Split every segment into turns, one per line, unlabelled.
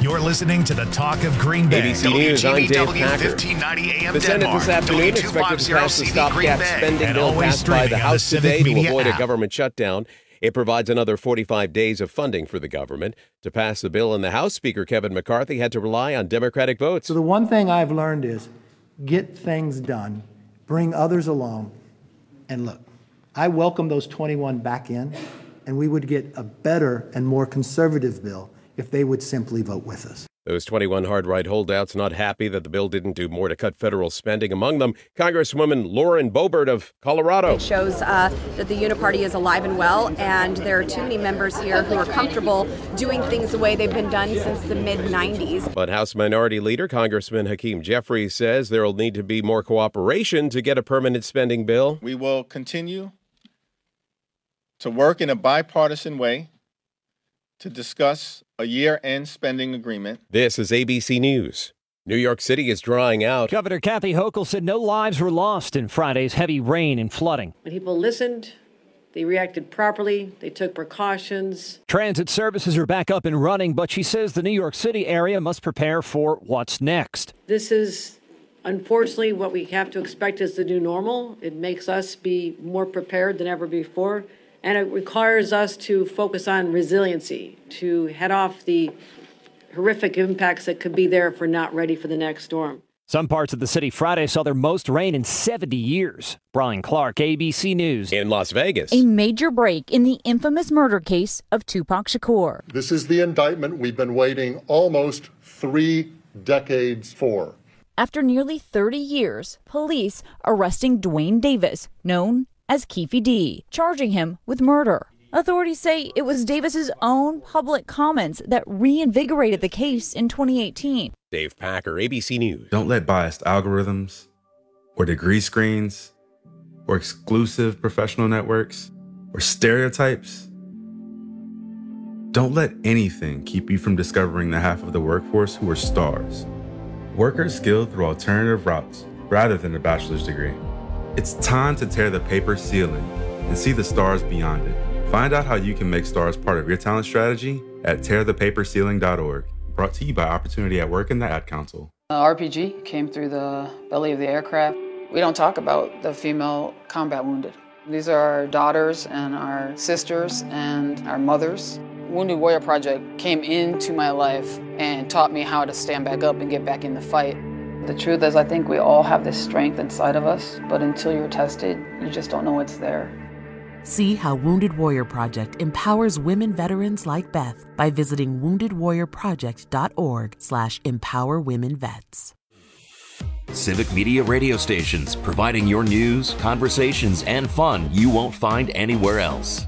You're listening to the Talk of Green Bay.
ABC News, I'm Dave Packer.
1590 AM
The Senate this afternoon expected to pass the stopgap spending bill passed by the House today to avoid a government shutdown. It provides another 45 days of funding for the government. To pass the bill in the House, Speaker Kevin McCarthy had to rely on Democratic votes.
So the one thing I've learned is get things done, bring others along, and look, I welcome those 21 back in, and we would get a better and more conservative bill if they would simply vote with us.
Those 21 hard-right holdouts not happy that the bill didn't do more to cut federal spending. Among them, Congresswoman Lauren Boebert of Colorado.
It shows that the Uniparty is alive and well, and there are too many members here who are comfortable doing things the way they've been done since the mid-90s.
But House Minority Leader Congressman Hakeem Jeffries says there will need to be more cooperation to get a permanent spending bill.
We will continue to work in a bipartisan way to discuss a year-end spending agreement.
This is ABC News. New York City is drying out.
Governor Kathy Hochul said no lives were lost in Friday's heavy rain and flooding.
When people listened, they reacted properly, they took precautions.
Transit services are back up and running, but she says the New York City area must prepare for what's next.
This is, unfortunately, what we have to expect as the new normal. It makes us be more prepared than ever before. And it requires us to focus on resiliency, to head off the horrific impacts that could be there if we're not ready for the next storm.
Some parts of the city Friday saw their most rain in 70 years. Brian Clark, ABC News.
In Las Vegas.
A major break in the infamous murder case of Tupac Shakur.
This is the indictment we've been waiting almost 3 decades for.
After nearly 30 years, police arresting Dwayne Davis, known as Keefe D, charging him with murder. Authorities say it was Davis's own public comments that reinvigorated the case in 2018.
Dave Packer, ABC News.
Don't let biased algorithms or degree screens or exclusive professional networks or stereotypes. Don't let anything keep you from discovering the half of the workforce who are stars. Workers skilled through alternative routes rather than a bachelor's degree. It's time to tear the paper ceiling and see the stars beyond it. Find out how you can make stars part of your talent strategy at tearthepaperceiling.org. Brought to you by Opportunity at Work and the Ad Council.
RPG came through the belly of the aircraft. We don't talk about the female combat wounded. These are our daughters and our sisters and our mothers. Wounded Warrior Project came into my life and taught me how to stand back up and get back in the fight. The truth is, I think we all have this strength inside of us, but until you're tested, you just don't know it's there.
See how Wounded Warrior Project empowers women veterans like Beth by visiting woundedwarriorproject.org/empowerwomenvets.
Civic Media radio stations, providing your news, conversations, and fun you won't find anywhere else.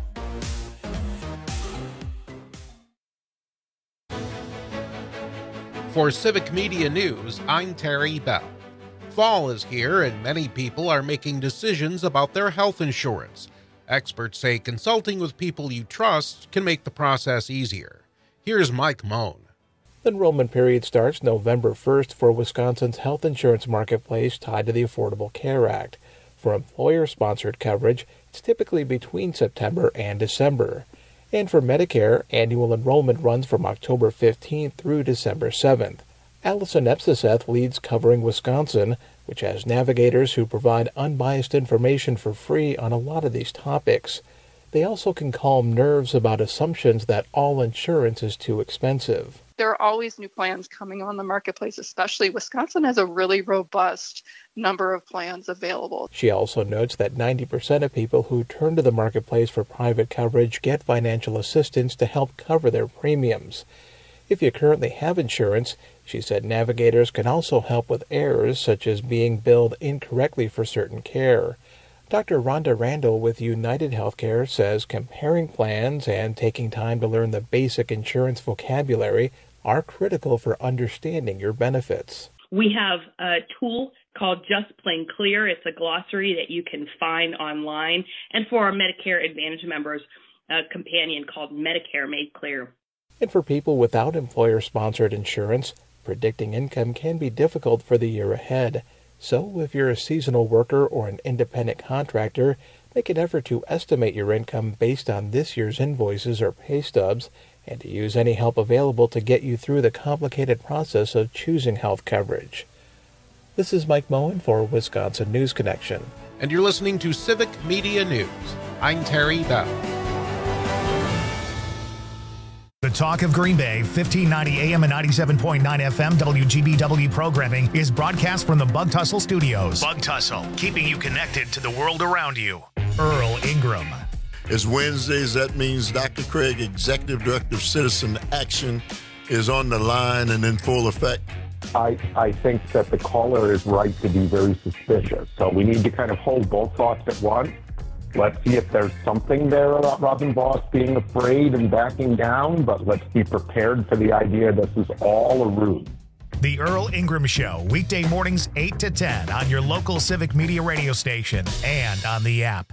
For Civic Media News, I'm Terry Bell. Fall is here and many people are making decisions about their health insurance. Experts say consulting with people you trust can make the process easier. Here's Mike Moan.
The enrollment period starts November 1st for Wisconsin's health insurance marketplace tied to the Affordable Care Act. For employer-sponsored coverage, it's typically between September and December. And for Medicare, annual enrollment runs from October 15th through December 7th. Allison Epsiseth leads Covering Wisconsin, which has navigators who provide unbiased information for free on a lot of these topics. They also can calm nerves about assumptions that all insurance is too expensive.
There are always new plans coming on the marketplace, especially Wisconsin has a really robust number of plans available.
She also notes that 90% of people who turn to the marketplace for private coverage get financial assistance to help cover their premiums. If you currently have insurance, she said navigators can also help with errors such as being billed incorrectly for certain care. Dr. Rhonda Randall with United Healthcare says comparing plans and taking time to learn the basic insurance vocabulary are critical for understanding your benefits.
We have a tool called Just Plain Clear. It's a glossary that you can find online. And for our Medicare Advantage members, a companion called Medicare Made Clear.
And for people without employer-sponsored insurance, predicting income can be difficult for the year ahead. So if you're a seasonal worker or an independent contractor, make an effort to estimate your income based on this year's invoices or pay stubs and to use any help available to get you through the complicated process of choosing health coverage. This is Mike Moen for Wisconsin News Connection.
And you're listening to Civic Media News. I'm Terry Bell.
The Talk of Green Bay, 1590 AM and 97.9 FM WGBW programming is broadcast from the Bug Tussle Studios. Bug Tussle, keeping you connected to the world around you. Earl Ingram.
It's Wednesdays. That means Dr. Craig, Executive Director of Citizen Action, is on the line and in full effect.
I think that the caller is right to be very suspicious. So we need to kind of hold both thoughts at once. Let's see if there's something there about Robin Vos being afraid and backing down, but let's be prepared for the idea this is all a ruse.
The Earl Ingram Show, weekday mornings 8 to 10 on your local Civic Media radio station and on the app.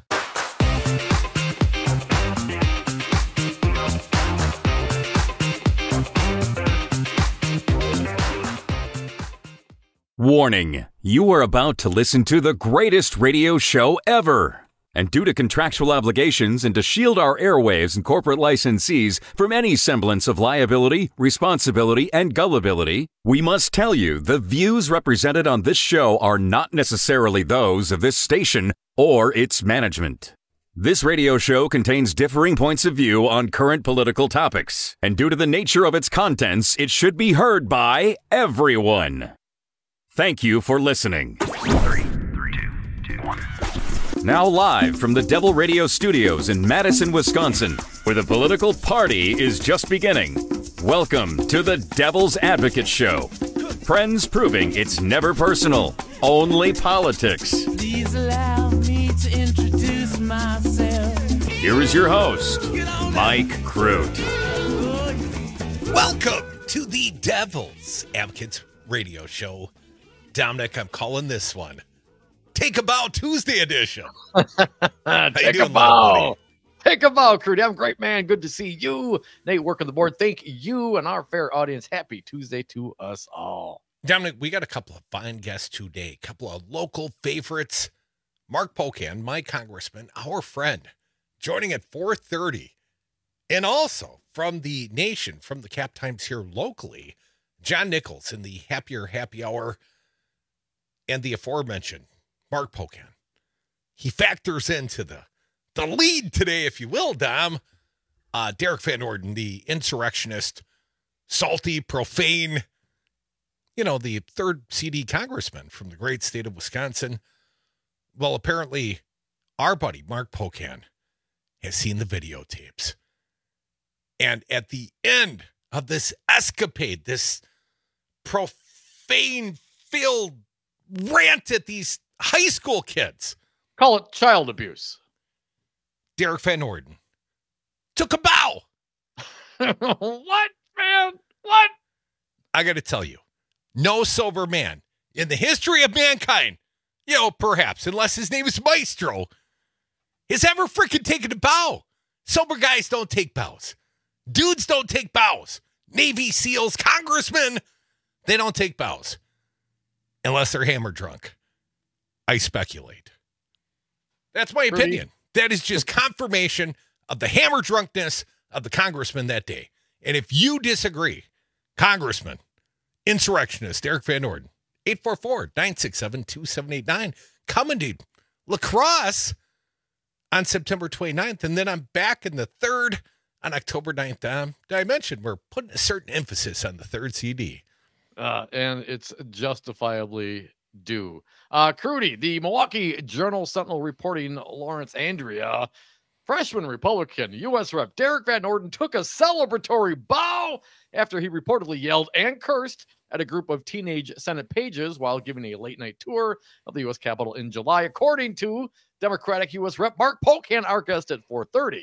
Warning, you are about to listen to the greatest radio show ever. And due to contractual obligations and to shield our airwaves and corporate licensees from any semblance of liability, responsibility, and gullibility, we must tell you the views represented on this show are not necessarily those of this station or its management. This radio show contains differing points of view on current political topics, and due to the nature of its contents, it should be heard by everyone. Thank you for listening.
3, 2, 1.
Now live from the Devil Radio Studios in Madison, Wisconsin, where the political party is just beginning. Welcome to the Devil's Advocate Show. Friends proving it's never personal, only politics.
Please allow me to introduce myself.
Here is your host, Mike Crute.
Welcome to the Devil's Advocate Radio Show. Dominic, I'm calling this one Take a Bow Tuesday edition.
Take a bow. Take a bow, crew. I'm great, man. Good to see you. Nate, working the board. Thank you and our fair audience. Happy Tuesday to us all.
Dominic, we got a couple of fine guests today, a couple of local favorites. Mark Pocan, my congressman, our friend, joining at 4:30. And also from the nation, from the Cap Times here locally, John Nichols in the Happier Happy Hour and the aforementioned Mark Pocan. He factors into the lead today, if you will, Dom. Derek Van Orden, the insurrectionist, salty, profane, the third CD congressman from the great state of Wisconsin. Well, apparently, our buddy, Mark Pocan, has seen the videotapes. And at the end of this escapade, this profane-filled rant at these high school kids.
Call it child abuse.
Derek Van Orden took a bow.
What, man? What?
I got to tell you, no sober man in the history of mankind, perhaps, unless his name is Maestro, has ever freaking taken a bow. Sober guys don't take bows. Dudes don't take bows. Navy SEALs, congressmen, they don't take bows. Unless they're hammer drunk. I speculate. That's my opinion. That is just confirmation of the hammer drunkenness of the congressman that day. And if you disagree, Congressman, insurrectionist Derek Van Orden, 844-967-2789, coming to La Crosse on September 29th. And then I'm back in the 3rd on October 9th. Did I mention we're putting a certain emphasis on the 3rd CD?
And it's justifiably due. Crudy, the Milwaukee Journal-Sentinel reporting Lawrence Andrea, freshman Republican U.S. Rep. Derek Van Orden took a celebratory bow after he reportedly yelled and cursed at a group of teenage Senate pages while giving a late-night tour of the U.S. Capitol in July, according to Democratic U.S. Rep. Mark Pocan, our guest at 4:30,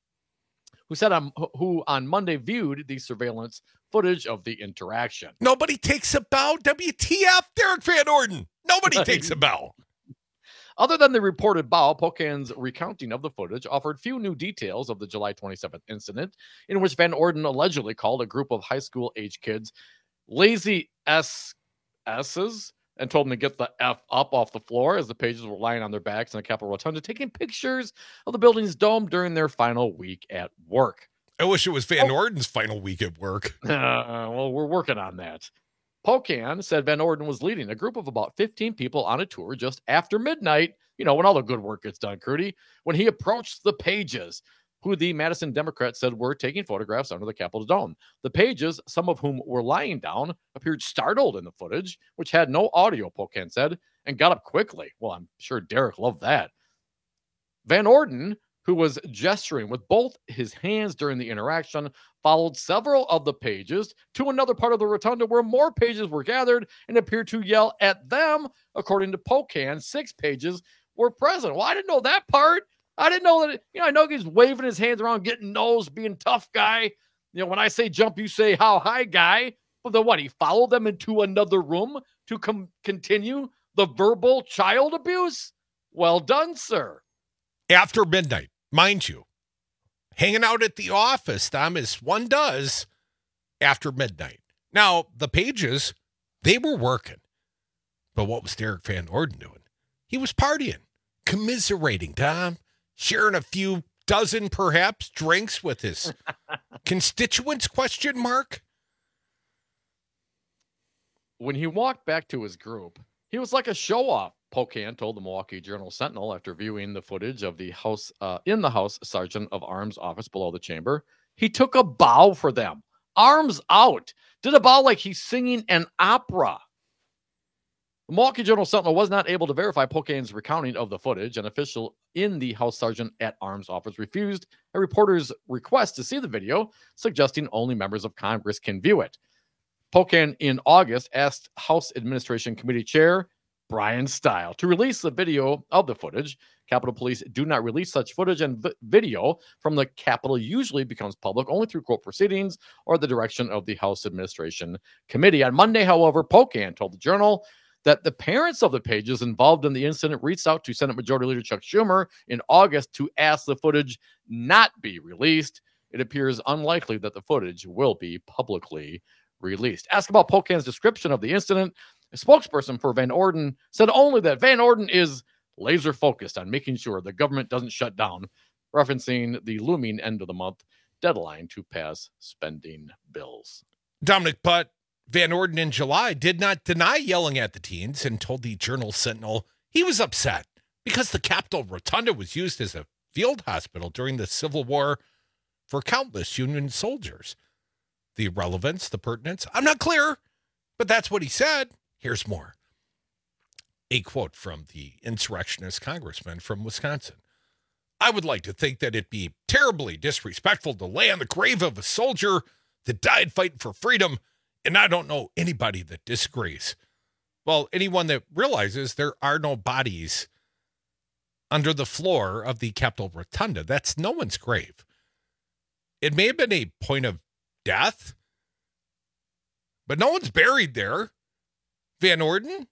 who on Monday viewed the surveillance footage of the interaction.
Nobody takes a bow. WTF, Derek Van Orden. Nobody takes a bow.
Other than the reported bow, Pocan's recounting of the footage offered few new details of the July 27th incident, in which Van Orden allegedly called a group of high school-age kids lazy S's and told them to get the F up off the floor as the pages were lying on their backs in the Capitol Rotunda, taking pictures of the building's dome during their final week at work.
I wish it was Van Orden's final week at work.
Well, we're working on that. Pocan said Van Orden was leading a group of about 15 people on a tour just after midnight, when all the good work gets done, Crudy, when he approached the Pages, who the Madison Democrats said were taking photographs under the Capitol dome. The Pages, some of whom were lying down, appeared startled in the footage, which had no audio, Pocan said, and got up quickly. Well, I'm sure Derek loved that. Van Orden, who was gesturing with both his hands during the interaction, followed several of the Pages to another part of the rotunda where more Pages were gathered and appeared to yell at them. According to Pocan, 6 Pages were present. Well, I didn't know that part. I didn't know that. I know he's waving his hands around, getting nose, being tough guy. When I say jump, you say how high guy. But then what? He followed them into another room to continue the verbal child abuse? Well done, sir.
After midnight, mind you, hanging out at the office, Tom, as one does after midnight. Now, the Pages, they were working. But what was Derek Van Orden doing? He was partying, commiserating, Tom, sharing a few dozen, perhaps, drinks with his constituents, ?
When he walked back to his group, he was like a show-off, Pocan told the Milwaukee Journal-Sentinel after viewing the footage of the House Sergeant of Arms office below the chamber. He took a bow for them, arms out, did a bow like he's singing an opera. The Milwaukee Journal-Sentinel was not able to verify Pocan's recounting of the footage. An official in the House Sergeant at Arms office refused a reporter's request to see the video, suggesting only members of Congress can view it. Pocan in August asked House Administration Committee Chair Brian Stile to release the video of the footage. Capitol Police do not release such footage, and video from the Capitol usually becomes public only through court proceedings or the direction of the House Administration Committee. On Monday, however, Pocan told the Journal that the parents of the Pages involved in the incident reached out to Senate Majority Leader Chuck Schumer in August to ask the footage not be released. It appears unlikely that the footage will be publicly released. Asked about Pocan's description of the incident, a spokesperson for Van Orden said only that Van Orden is laser focused on making sure the government doesn't shut down, referencing the looming end of the month deadline to pass spending bills.
Dominic Butt, Van Orden in July did not deny yelling at the teens and told the Journal-Sentinel he was upset because the Capitol Rotunda was used as a field hospital during the Civil War for countless Union soldiers. The relevance, the pertinence, I'm not clear, but that's what he said. Here's more. A quote from the insurrectionist congressman from Wisconsin. I would like to think that it'd be terribly disrespectful to lay on the grave of a soldier that died fighting for freedom, and I don't know anybody that disagrees. Well, anyone that realizes there are no bodies under the floor of the Capitol Rotunda, that's no one's grave. It may have been a point of death, but no one's buried there. Van Orden?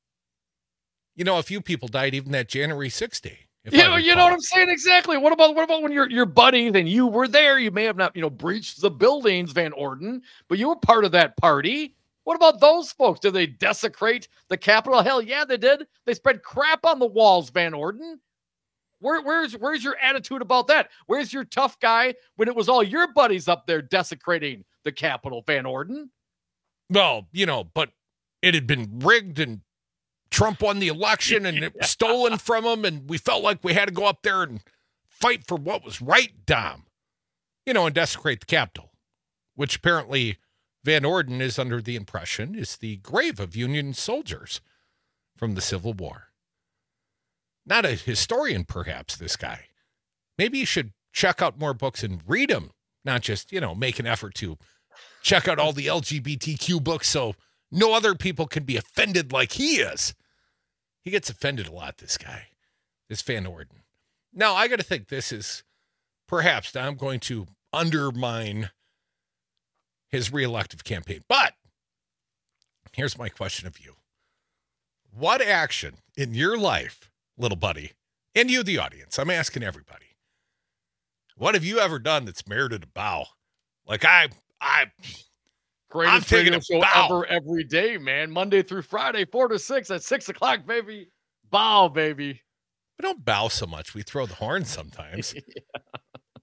A few people died even that January 6th day.
You know what I'm saying? Exactly. What about when your buddies and you were there? You may have not, breached the buildings, Van Orden, but you were part of that party. What about those folks? Did they desecrate the Capitol? Hell yeah, they did. They spread crap on the walls, Van Orden. Where's your attitude about that? Where's your tough guy when it was all your buddies up there desecrating the Capitol, Van Orden?
Well, but it had been rigged and Trump won the election and it was stolen from him, and we felt like we had to go up there and fight for what was right, Dom. And desecrate the Capitol, which apparently Van Orden is under the impression is the grave of Union soldiers from the Civil War. Not a historian, perhaps, this guy. Maybe you should check out more books and read them, not just, make an effort to check out all the LGBTQ books so no other people can be offended like he is. He gets offended a lot, this guy, this Van Orden. Now, I got to think this is perhaps I'm going to undermine his reelective campaign. But here's my question of you. What action in your life, little buddy, and you, the audience, I'm asking everybody, what have you ever done that's merited a bow? Like
Greatest radio show ever, every day, man. Monday through Friday, 4 to 6 at 6 o'clock, baby. Bow, baby.
We don't bow so much. We throw the horn sometimes.
Yeah.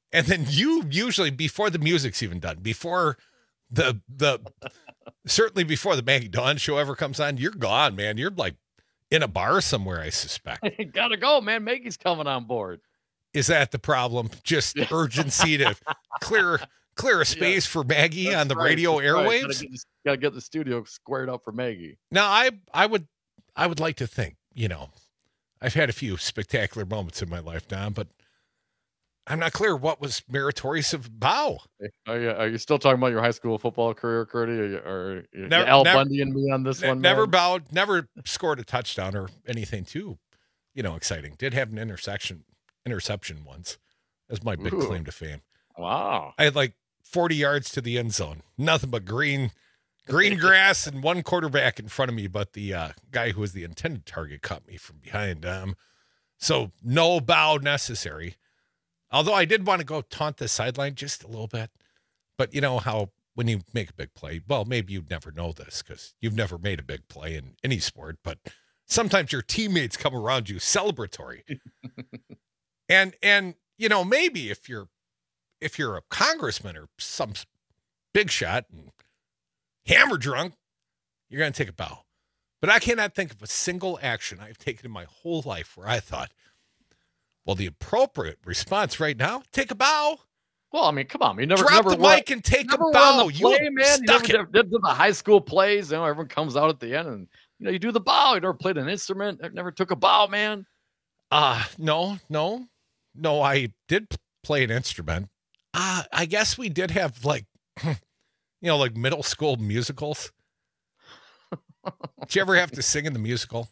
And then you usually, before the music's even done, before the certainly before the Maggie Dawn show ever comes on, you're gone, man. You're like in a bar somewhere, I suspect.
Gotta go, man. Maggie's coming on board.
Is that the problem? Just urgency to clear a space for Maggie on the radio airwaves?
Right. Gotta get the studio squared up for Maggie.
Now, I would like to think, I've had a few spectacular moments in my life, Don, but I'm not clear what was meritorious of bow.
Are you still talking about your high school football career, Curdy? Or Al Bundy and me on this one?
Never bowed, never scored a touchdown or anything too, exciting. Did have an interception once. That's my big claim to fame.
Wow.
I had like 40 yards to the end zone. Nothing but green grass and one quarterback in front of me, but the guy who was the intended target caught me from behind. So no bow necessary. Although I did want to go taunt the sideline just a little bit. But you know how when you make a big play, well, maybe you'd never know this because you've never made a big play in any sport, but sometimes your teammates come around you celebratory. and maybe if you're a congressman or some big shot and hammer drunk, you're going to take a bow. But I cannot think of a single action I've taken in my whole life where I thought, well, the appropriate response right now, take a bow.
Well, I mean, come on. You never
drop the mic and take a bow.
You never did the high school plays. Everyone comes out at the end and, you do the bow. You never played an instrument. Never took a bow, man.
No. I did play an instrument. I guess we did have like middle school musicals. Did you ever have to sing in the musical?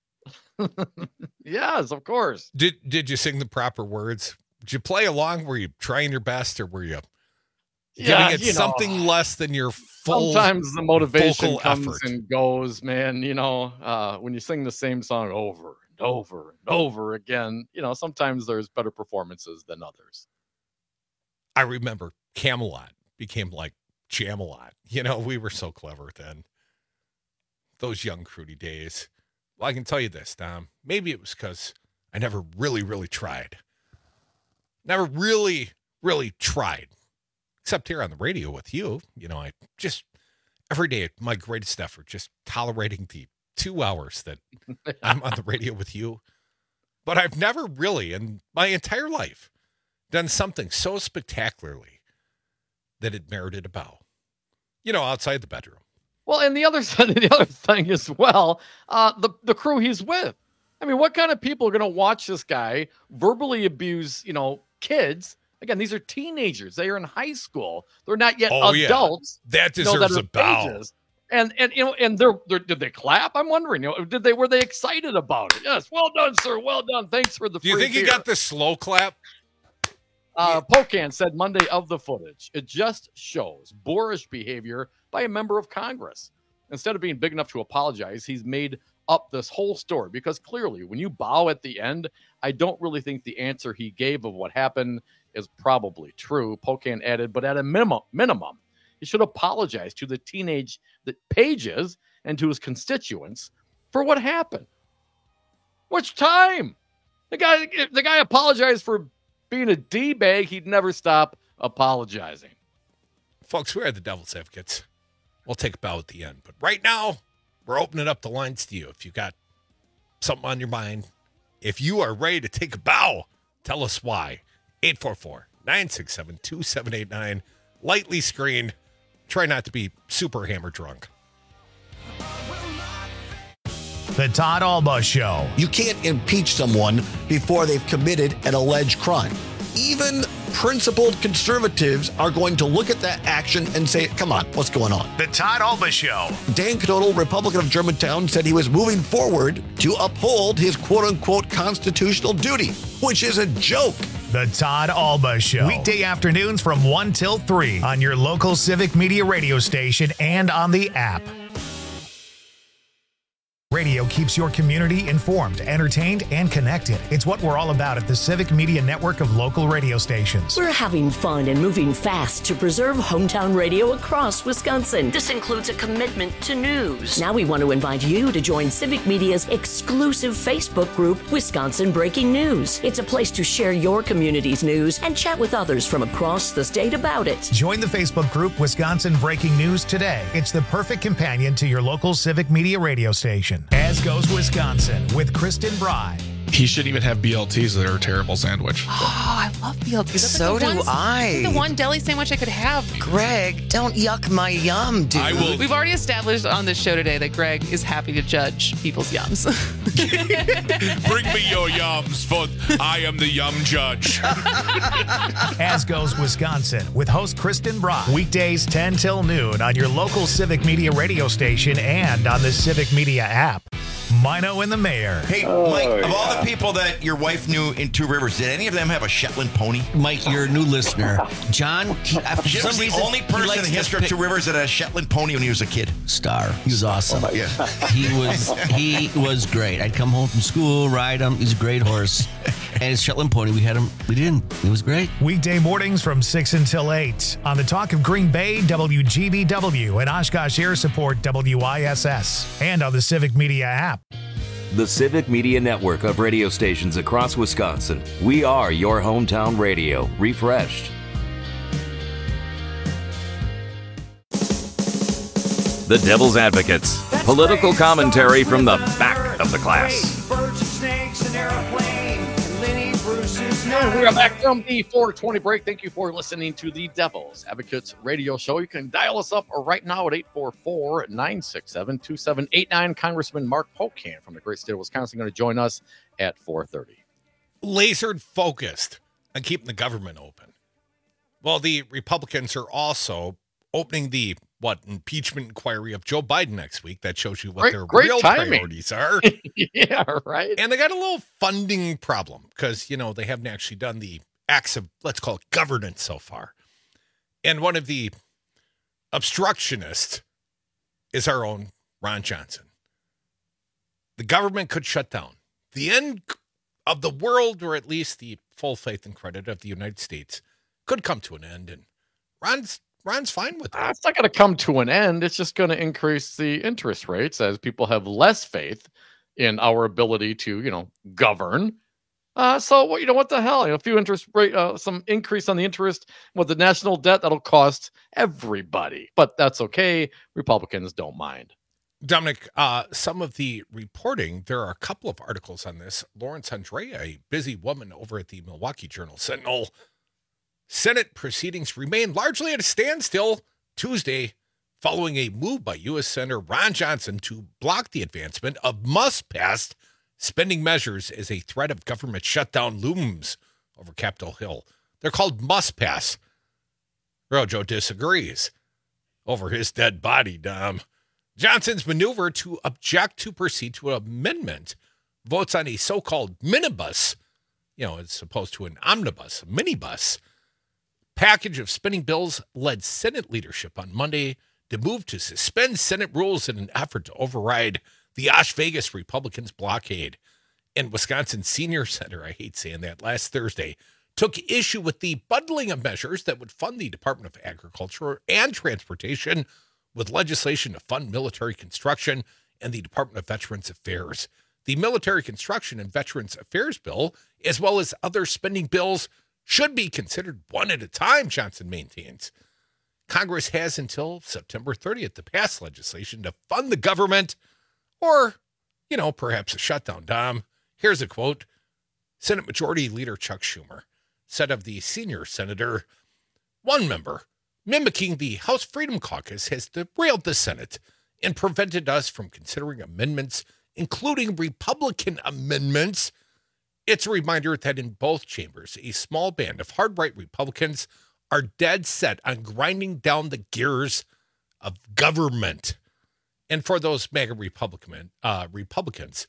Yes, of course.
Did you sing the proper words? Did you play along? Were you trying your best, or were you giving it something less than your full?
Sometimes the motivation comes
effort
and goes, man. When you sing the same song over and over and over again, sometimes there's better performances than others.
I remember Camelot became like Jamalot. We were so clever then. Those young Crudy days. Well, I can tell you this, Tom. Maybe it was because I never really, really tried. Never really, really tried. Except here on the radio with you. I just, every day, my greatest effort, just tolerating the 2 hours that I'm on the radio with you. But I've never really, in my entire life, done something so spectacularly that it merited a bow. Outside the bedroom.
Well, and the other thing as well, the crew he's with. I mean, what kind of people are going to watch this guy verbally abuse, kids? Again, these are teenagers. They are in high school. They're not yet adults.
Yeah. That deserves a bow.
Pages. And did they clap? I'm wondering. Were they excited about it? Yes. Well done, sir. Well done. Thanks for the.
Do you think he got the slow clap?
Pocan said Monday of the footage. It just shows boorish behavior by a member of Congress. Instead of being big enough to apologize, he's made up this whole story because clearly when you bow at the end, I don't really think the answer he gave of what happened is probably true. Pocan added, but at a minimum, he should apologize to the teenage pages and to his constituents for what happened. Which time? The guy apologized for being a D-bag. He'd never stop apologizing.
Folks, we are the Devil's Advocates. We'll take a bow at the end. But right now, we're opening up the lines to you. If you got something on your mind, if you are ready to take a bow, tell us why. 844-967-2789. Lightly screened. Try not to be super hammer drunk.
The Todd Alba Show.
You can't impeach someone before they've committed an alleged crime. Even principled conservatives are going to look at that action and say, come on, what's going on?
The Todd Alba Show.
Dan Knodel, Republican of Germantown, said he was moving forward to uphold his quote-unquote constitutional duty, which is a joke.
The Todd Alba Show. Weekday afternoons from 1 till 3 on your local Civic Media radio station and on the app. Radio keeps your community informed, entertained, and connected. It's what we're all about at the Civic Media Network of local radio stations.
We're having fun and moving fast to preserve hometown radio across Wisconsin. This includes a commitment to news. Now we want to invite you to join Civic Media's exclusive Facebook group, Wisconsin Breaking News. It's a place to share your community's news and chat with others from across the state about it.
Join the Facebook group Wisconsin Breaking News today. It's the perfect companion to your local Civic Media radio station. As Goes Wisconsin with Kristen Bry.
He shouldn't even have BLTs that are a terrible sandwich.
Oh, I love BLTs. That's
So
like
do I.
The one deli sandwich I could have.
Greg, don't yuck my yum, dude.
I will.
We've already established on this show today that Greg is happy to judge people's yums.
Bring me your yums, for I am the yum judge.
As Goes Wisconsin with host Kristen Brock. Weekdays 10 till noon on your local Civic Media radio station and on the Civic Media app. Mino and the Mayor.
Hey, Mike, of all the people that your wife knew in Two Rivers, did any of them have a Shetland pony?
Mike, you're a new listener. John, for
Jim's
some
the
reason,
only person in the history of Two Rivers that had a Shetland pony when he was a kid.
Star. He was awesome.
Oh, yeah.
He was great. I'd come home from school, ride him. He's a great horse. And his Shetland pony, we had him. We didn't. It was great.
Weekday mornings from 6 until 8 on the Talk of Green Bay, WGBW, and Oshkosh Air Support, WISS, and on the Civic Media app.
The Civic Media Network of radio stations across Wisconsin. We are your hometown radio, refreshed. The Devil's Advocates. Political commentary from the back of the class.
And we are back from the 420 break. Thank you for listening to the Devil's Advocates radio show. You can dial us up right now at 844-967-2789. Congressman Mark Pocan from the great state of Wisconsin going to join us at 4:30.
Lasered focused on keeping the government open. Well, the Republicans are also opening the impeachment inquiry of Joe Biden next week. That shows you what their real priorities are.
Yeah, right.
And they got a little funding problem because, they haven't actually done the acts of, let's call it, governance so far. And one of the obstructionists is our own Ron Johnson. The government could shut down. The end of the world, or at least the full faith and credit of the United States, could come to an end. And Ron's fine with that.
It's not going to come to an end. It's just going to increase the interest rates as people have less faith in our ability to, govern. So what the hell? A few interest rate, some increase on the interest with the national debt that'll cost everybody, but that's okay. Republicans don't mind.
Dominic, some of the reporting, there are a couple of articles on this. Lawrence Andrea, a busy woman over at the Milwaukee Journal-Sentinel. Senate proceedings remain largely at a standstill Tuesday following a move by U.S. Senator Ron Johnson to block the advancement of must-pass spending measures as a threat of government shutdown looms over Capitol Hill. They're called must-pass. Rojo disagrees over his dead body, Dom. Johnson's maneuver to object to proceed to an amendment votes on a so-called minibus, as opposed to an omnibus, a minibus, package of spending bills led Senate leadership on Monday to move to suspend Senate rules in an effort to override the Las Vegas Republicans' blockade. And Wisconsin senior senator, I hate saying that, last Thursday, took issue with the bundling of measures that would fund the Department of Agriculture and Transportation with legislation to fund military construction and the Department of Veterans Affairs. The Military Construction and Veterans Affairs bill, as well as other spending bills, should be considered one at a time, Johnson maintains. Congress has until September 30th to pass legislation to fund the government or, perhaps a shutdown. Dom, here's a quote. Senate Majority Leader Chuck Schumer said of the senior senator, one member mimicking the House Freedom Caucus has derailed the Senate and prevented us from considering amendments, including Republican amendments. It's a reminder that in both chambers, a small band of hard-right Republicans are dead set on grinding down the gears of government. And for those MAGA Republicans,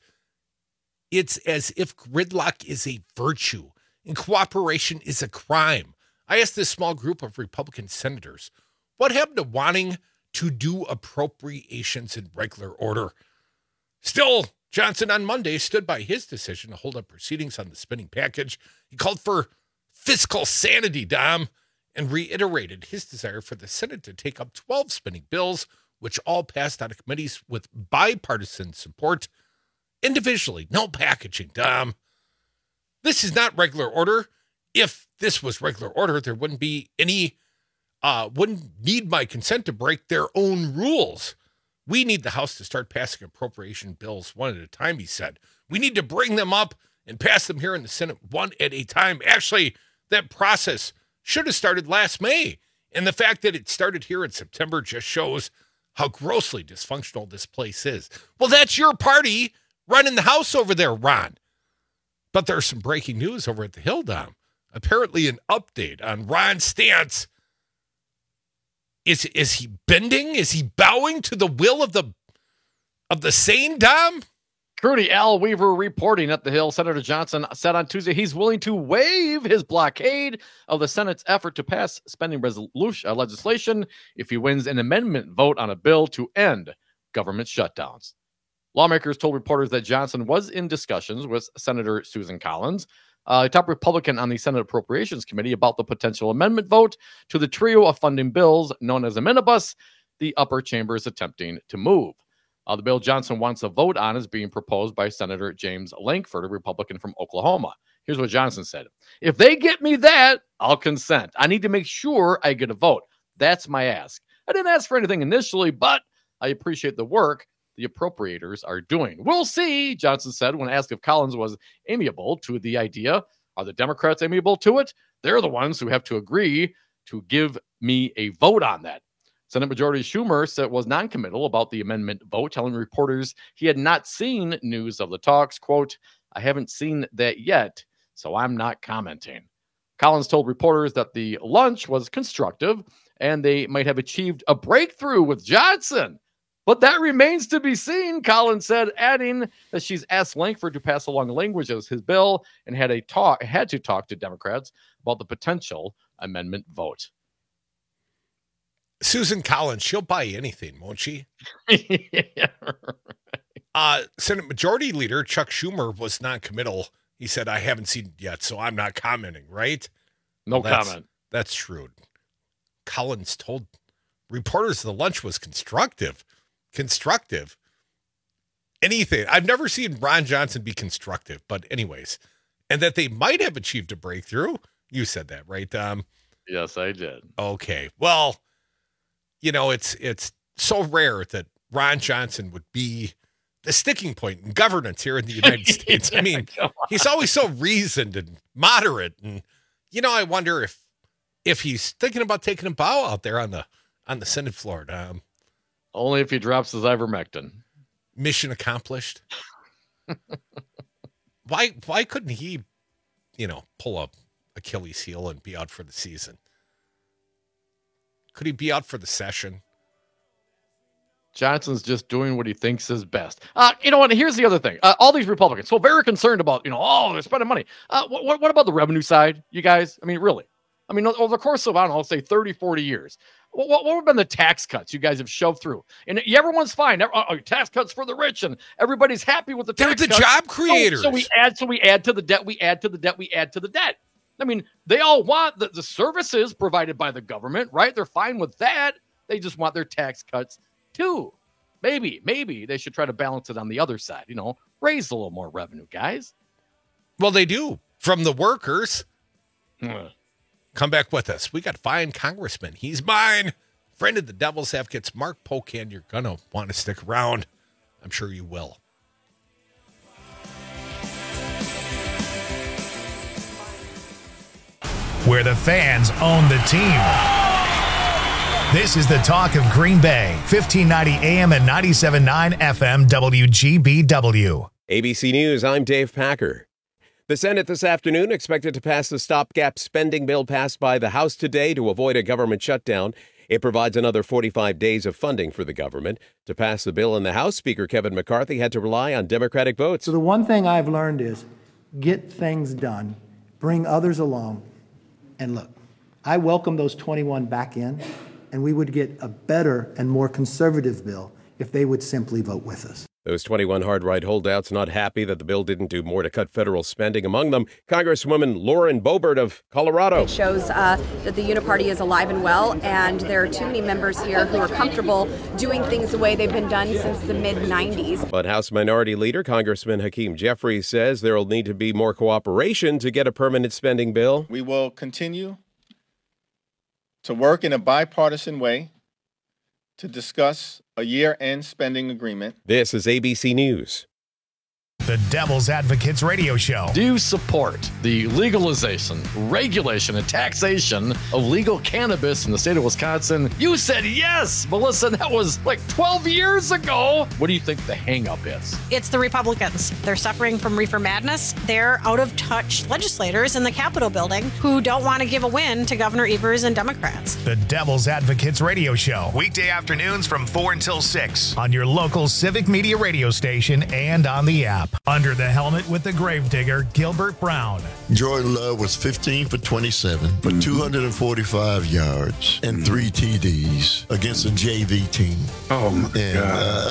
it's as if gridlock is a virtue and cooperation is a crime. I asked this small group of Republican senators, what happened to wanting to do appropriations in regular order? Still, Johnson on Monday stood by his decision to hold up proceedings on the spending package. He called for fiscal sanity, Dom, and reiterated his desire for the Senate to take up 12 spending bills, which all passed out of committees with bipartisan support individually. No packaging, Dom. This is not regular order. If this was regular order, there wouldn't be any, wouldn't need my consent to break their own rules. We need the House to start passing appropriation bills one at a time, he said. We need to bring them up and pass them here in the Senate one at a time. Actually, that process should have started last May. And the fact that it started here in September just shows how grossly dysfunctional this place is. Well, that's your party running the House over there, Ron. But there's some breaking news over at the Hill, Dom. Apparently an update on Ron's stance. Is he bending? Is he bowing to the will of the sane, Dom?
Crudy, Al Weaver reporting at the Hill. Senator Johnson said on Tuesday he's willing to waive his blockade of the Senate's effort to pass spending legislation if he wins an amendment vote on a bill to end government shutdowns. Lawmakers told reporters that Johnson was in discussions with Senator Susan Collins, a top Republican on the Senate Appropriations Committee, about the potential amendment vote to the trio of funding bills known as a minibus the upper chamber is attempting to move. The bill Johnson wants a vote on is being proposed by Senator James Lankford, a Republican from Oklahoma. Here's what Johnson said. If they get me that, I'll consent. I need to make sure I get a vote. That's my ask. I didn't ask for anything initially, but I appreciate the work the appropriators are doing. We'll see, Johnson said when asked if Collins was amiable to the idea. Are the Democrats amiable to it? They're the ones who have to agree to give me a vote on that. Senate Majority Schumer said was non-committal about the amendment vote, telling reporters he had not seen news of the talks. Quote, I haven't seen that yet, so I'm not commenting. Collins told reporters that the lunch was constructive and they might have achieved a breakthrough with Johnson. But that remains to be seen, Collins said, adding that she's asked Lankford to pass along language as his bill and had to talk to Democrats about the potential amendment vote.
Susan Collins, she'll buy anything, won't she?
Yeah, right.
Senate Majority Leader Chuck Schumer was non-committal. He said, I haven't seen it yet, so I'm not commenting, right?
No comment.
That's shrewd. Collins told reporters the lunch was constructive. Constructive. Anything. I've never seen Ron Johnson be constructive, but anyways. And that they might have achieved a breakthrough. You said that, right, Dom?
Yes, I did.
Okay. Well, you know, it's so rare that Ron Johnson would be the sticking point in governance here in the United States. I mean, he's always so reasoned and moderate. And, you know, I wonder if he's thinking about taking a bow out there on the Senate floor, Dom.
Only if he drops his ivermectin.
Mission accomplished. Why couldn't he, pull up Achilles heel and be out for the season? Could he be out for the session?
Johnson's just doing what he thinks is best. You know what? Here's the other thing. All these Republicans, so very concerned about, they're spending money. What about the revenue side, you guys? I mean, really? I mean, over the course of, I don't know, let's say 30, 40 years, what have been the tax cuts you guys have shoved through? And everyone's fine. Tax cuts for the rich, and everybody's happy with the tax cuts.
They're the job creators.
So we add to the debt. We add to the debt. We add to the debt. I mean, they all want the services provided by the government, right? They're fine with that. They just want their tax cuts too. Maybe they should try to balance it on the other side. Raise a little more revenue, guys.
Well, they do from the workers. Come back with us. We got a fine congressman. He's mine. Friend of the Devil's Advocates, Mark Pocan. You're going to want to stick around. I'm sure you will.
Where the fans own the team. This is the talk of Green Bay, 1590 AM and 97.9 FM WGBW.
ABC News, I'm Dave Packer. The Senate this afternoon expected to pass the stopgap spending bill passed by the House today to avoid a government shutdown. It provides another 45 days of funding for the government. To pass the bill in the House, Speaker Kevin McCarthy had to rely on Democratic votes.
So the one thing I've learned is get things done, bring others along, and look, I welcome those 21 back in, and we would get a better and more conservative bill if they would simply vote with us.
Those 21 hard-right holdouts not happy that the bill didn't do more to cut federal spending. Among them, Congresswoman Lauren Boebert of Colorado.
It shows that the Uniparty is alive and well, and there are too many members here who are comfortable doing things the way they've been done since the mid-'90s.
But House Minority Leader Congressman Hakeem Jeffries says there will need to be more cooperation to get a permanent spending bill.
We will continue to work in a bipartisan way to discuss a year-end spending agreement.
This is ABC News.
The Devil's Advocates Radio Show.
Do you support the legalization, regulation, and taxation of legal cannabis in the state of Wisconsin? You said yes, Melissa. That was like 12 years ago. What do you think the hang-up is?
It's the Republicans. They're suffering from reefer madness. They're out-of-touch legislators in the Capitol building who don't want to give a win to Governor Evers and Democrats.
The Devil's Advocates Radio Show. Weekday afternoons from 4 until 6 on your local Civic Media radio station and on the app. Under the helmet with the gravedigger, Gilbert Brown.
Jordan Love was 15 for 27 for 245 yards and 3 TDs against a JV team.
Oh, my God.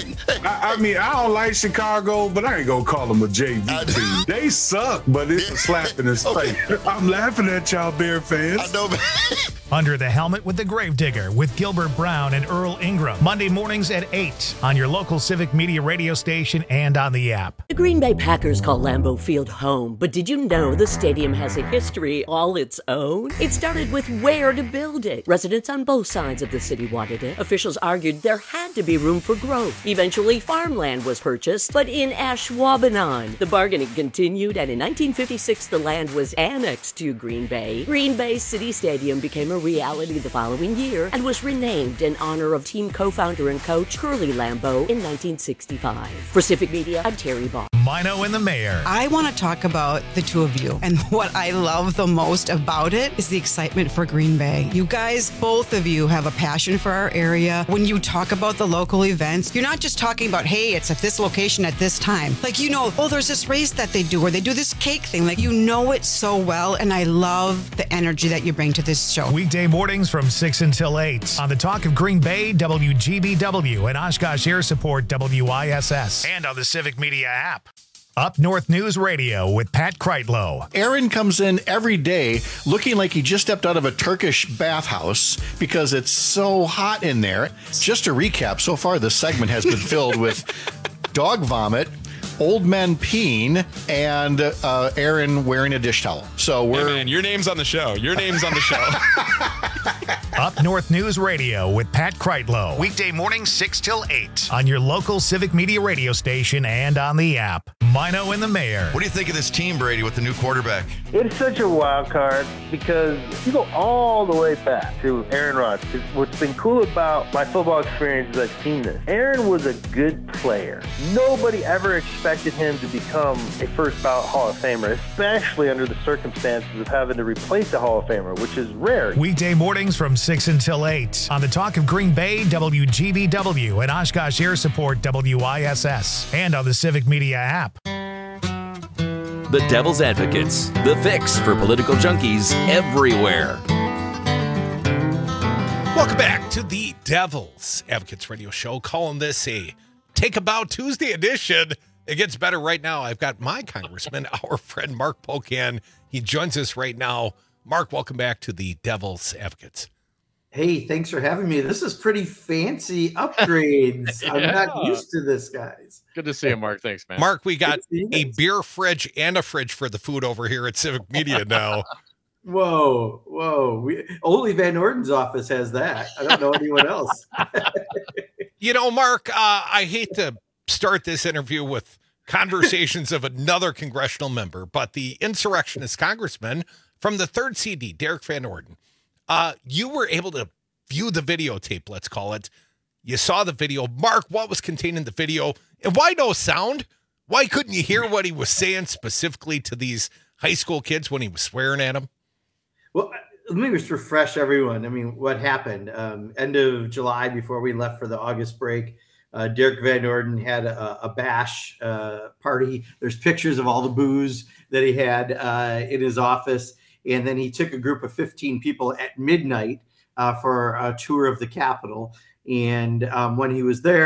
I mean, I don't like Chicago, but I ain't going to call them a JV team. They suck, but it's a slap in his face. I'm laughing at y'all Bear fans.
I know, man.
Under the helmet with the gravedigger with Gilbert Brown and Earl Ingram. Monday mornings at 8 on your local Civic Media radio station and on the app.
The Green Bay Packers call Lambeau Field home, but did you know the stadium has a history all its own? It started with where to build it. Residents on both sides of the city wanted it. Officials argued there had to be room for growth. Eventually, farmland was purchased, but in Ashwaubenon, the bargaining continued, and in 1956, the land was annexed to Green Bay. Green Bay City Stadium became a reality the following year and was renamed in honor of team co-founder and coach Curly Lambeau in 1965. For Civic Media, I'm Terry Ball.
Mino and the Mayor.
I want to talk about the two of you. And what I love the most about it is the excitement for Green Bay. You guys, both of you have a passion for our area. When you talk about the local events, you're not just talking about, hey, it's at this location at this time. Like, you know, oh, there's this race that they do, or they do this cake thing. Like, you know it so well. And I love the energy that you bring to this show.
Weekday mornings from 6 until 8 on the Talk of Green Bay, WGBW, and Oshkosh Air Support, WISS, and on the Civic Media app. Up North News Radio with Pat Kreitlow.
Aaron comes in every day looking like he just stepped out of a Turkish bathhouse because it's so hot in there. Just to recap, so far this segment has been filled with dog vomit, old men peeing, and Aaron wearing a dish towel. So we're...
Hey man, your name's on the show. Your name's on the show.
Up North News Radio with Pat Kreitlow. Weekday mornings 6 till 8 on your local Civic Media radio station and on the app. Mino and the Mayor.
What do you think of this team, Brady, with the new quarterback?
It's such a wild card because you go all the way back to Aaron Rodgers. What's been cool about my football experience is I've seen this. Aaron was a good player. Nobody ever expected him to become a first ballot Hall of Famer, especially under the circumstances of having to replace a Hall of Famer, which is rare.
Weekday mornings from 6 until 8 on the Talk of Green Bay, WGBW, and Oshkosh Air Support, WISS, and on the Civic Media app.
The Devil's Advocates, the fix for political junkies everywhere.
Welcome back to the Devil's Advocates Radio Show. Calling this a Take a Bow Tuesday edition. It gets better right now. I've got my congressman, our friend Mark Pocan. He joins us right now. Mark, welcome back to the Devil's Advocates.
Hey, thanks for having me. This is pretty fancy upgrades. I'm not used to this, guys.
Good to see you, Mark. Thanks, man.
Mark, we got a beer fridge and a fridge for the food over here at Civic Media now.
Whoa. Only Van Orden's office has that. I don't know anyone else.
You know, Mark, I hate to start this interview with conversations of another congressional member, but the insurrectionist congressman from the 3rd CD, Derek Van Orden, you were able to view the videotape, let's call it. You saw the video. Mark, what was contained in the video? And why no sound? Why couldn't you hear what he was saying specifically to these high school kids when he was swearing at them?
Well, let me just refresh everyone. I mean, what happened? End of July, before we left for the August break, Derek Van Orden had a bash party. There's pictures of all the booze that he had in his office. And then he took a group of 15 people at midnight for a tour of the Capitol. And when he was there,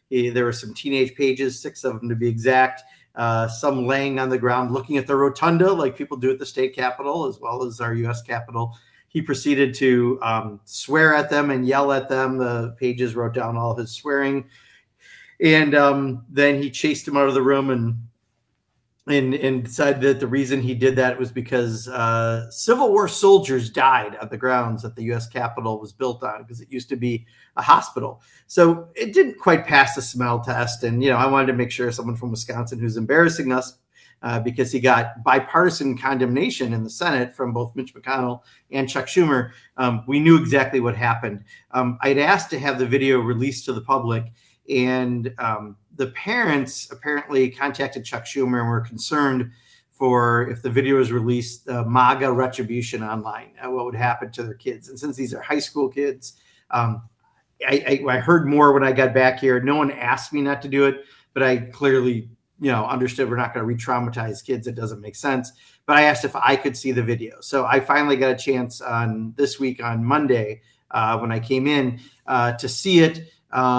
There were some teenage pages, 6 of them to be exact, some laying on the ground looking at the rotunda like people do at the state capitol as well as our U.S. Capitol. He proceeded to swear at them and yell at them. The pages wrote down all his swearing. And then he chased him out of the room and decided that the reason he did that was because Civil War soldiers died at the grounds that the U.S. Capitol was built on, because it used to be a hospital. So it didn't quite pass the smell test. And, I wanted to make sure someone from Wisconsin who's embarrassing us because he got bipartisan condemnation in the Senate from both Mitch McConnell and Chuck Schumer. We knew exactly what happened. I'd asked to have the video released to the public, and the parents apparently contacted Chuck Schumer and were concerned for, if the video was released, MAGA retribution online, what would happen to their kids. And since these are high school kids, I heard more when I got back here. No one asked me not to do it, but I clearly, understood we're not going to re-traumatize kids. It doesn't make sense. But I asked if I could see the video. So I finally got a chance this week on Monday when I came in to see it.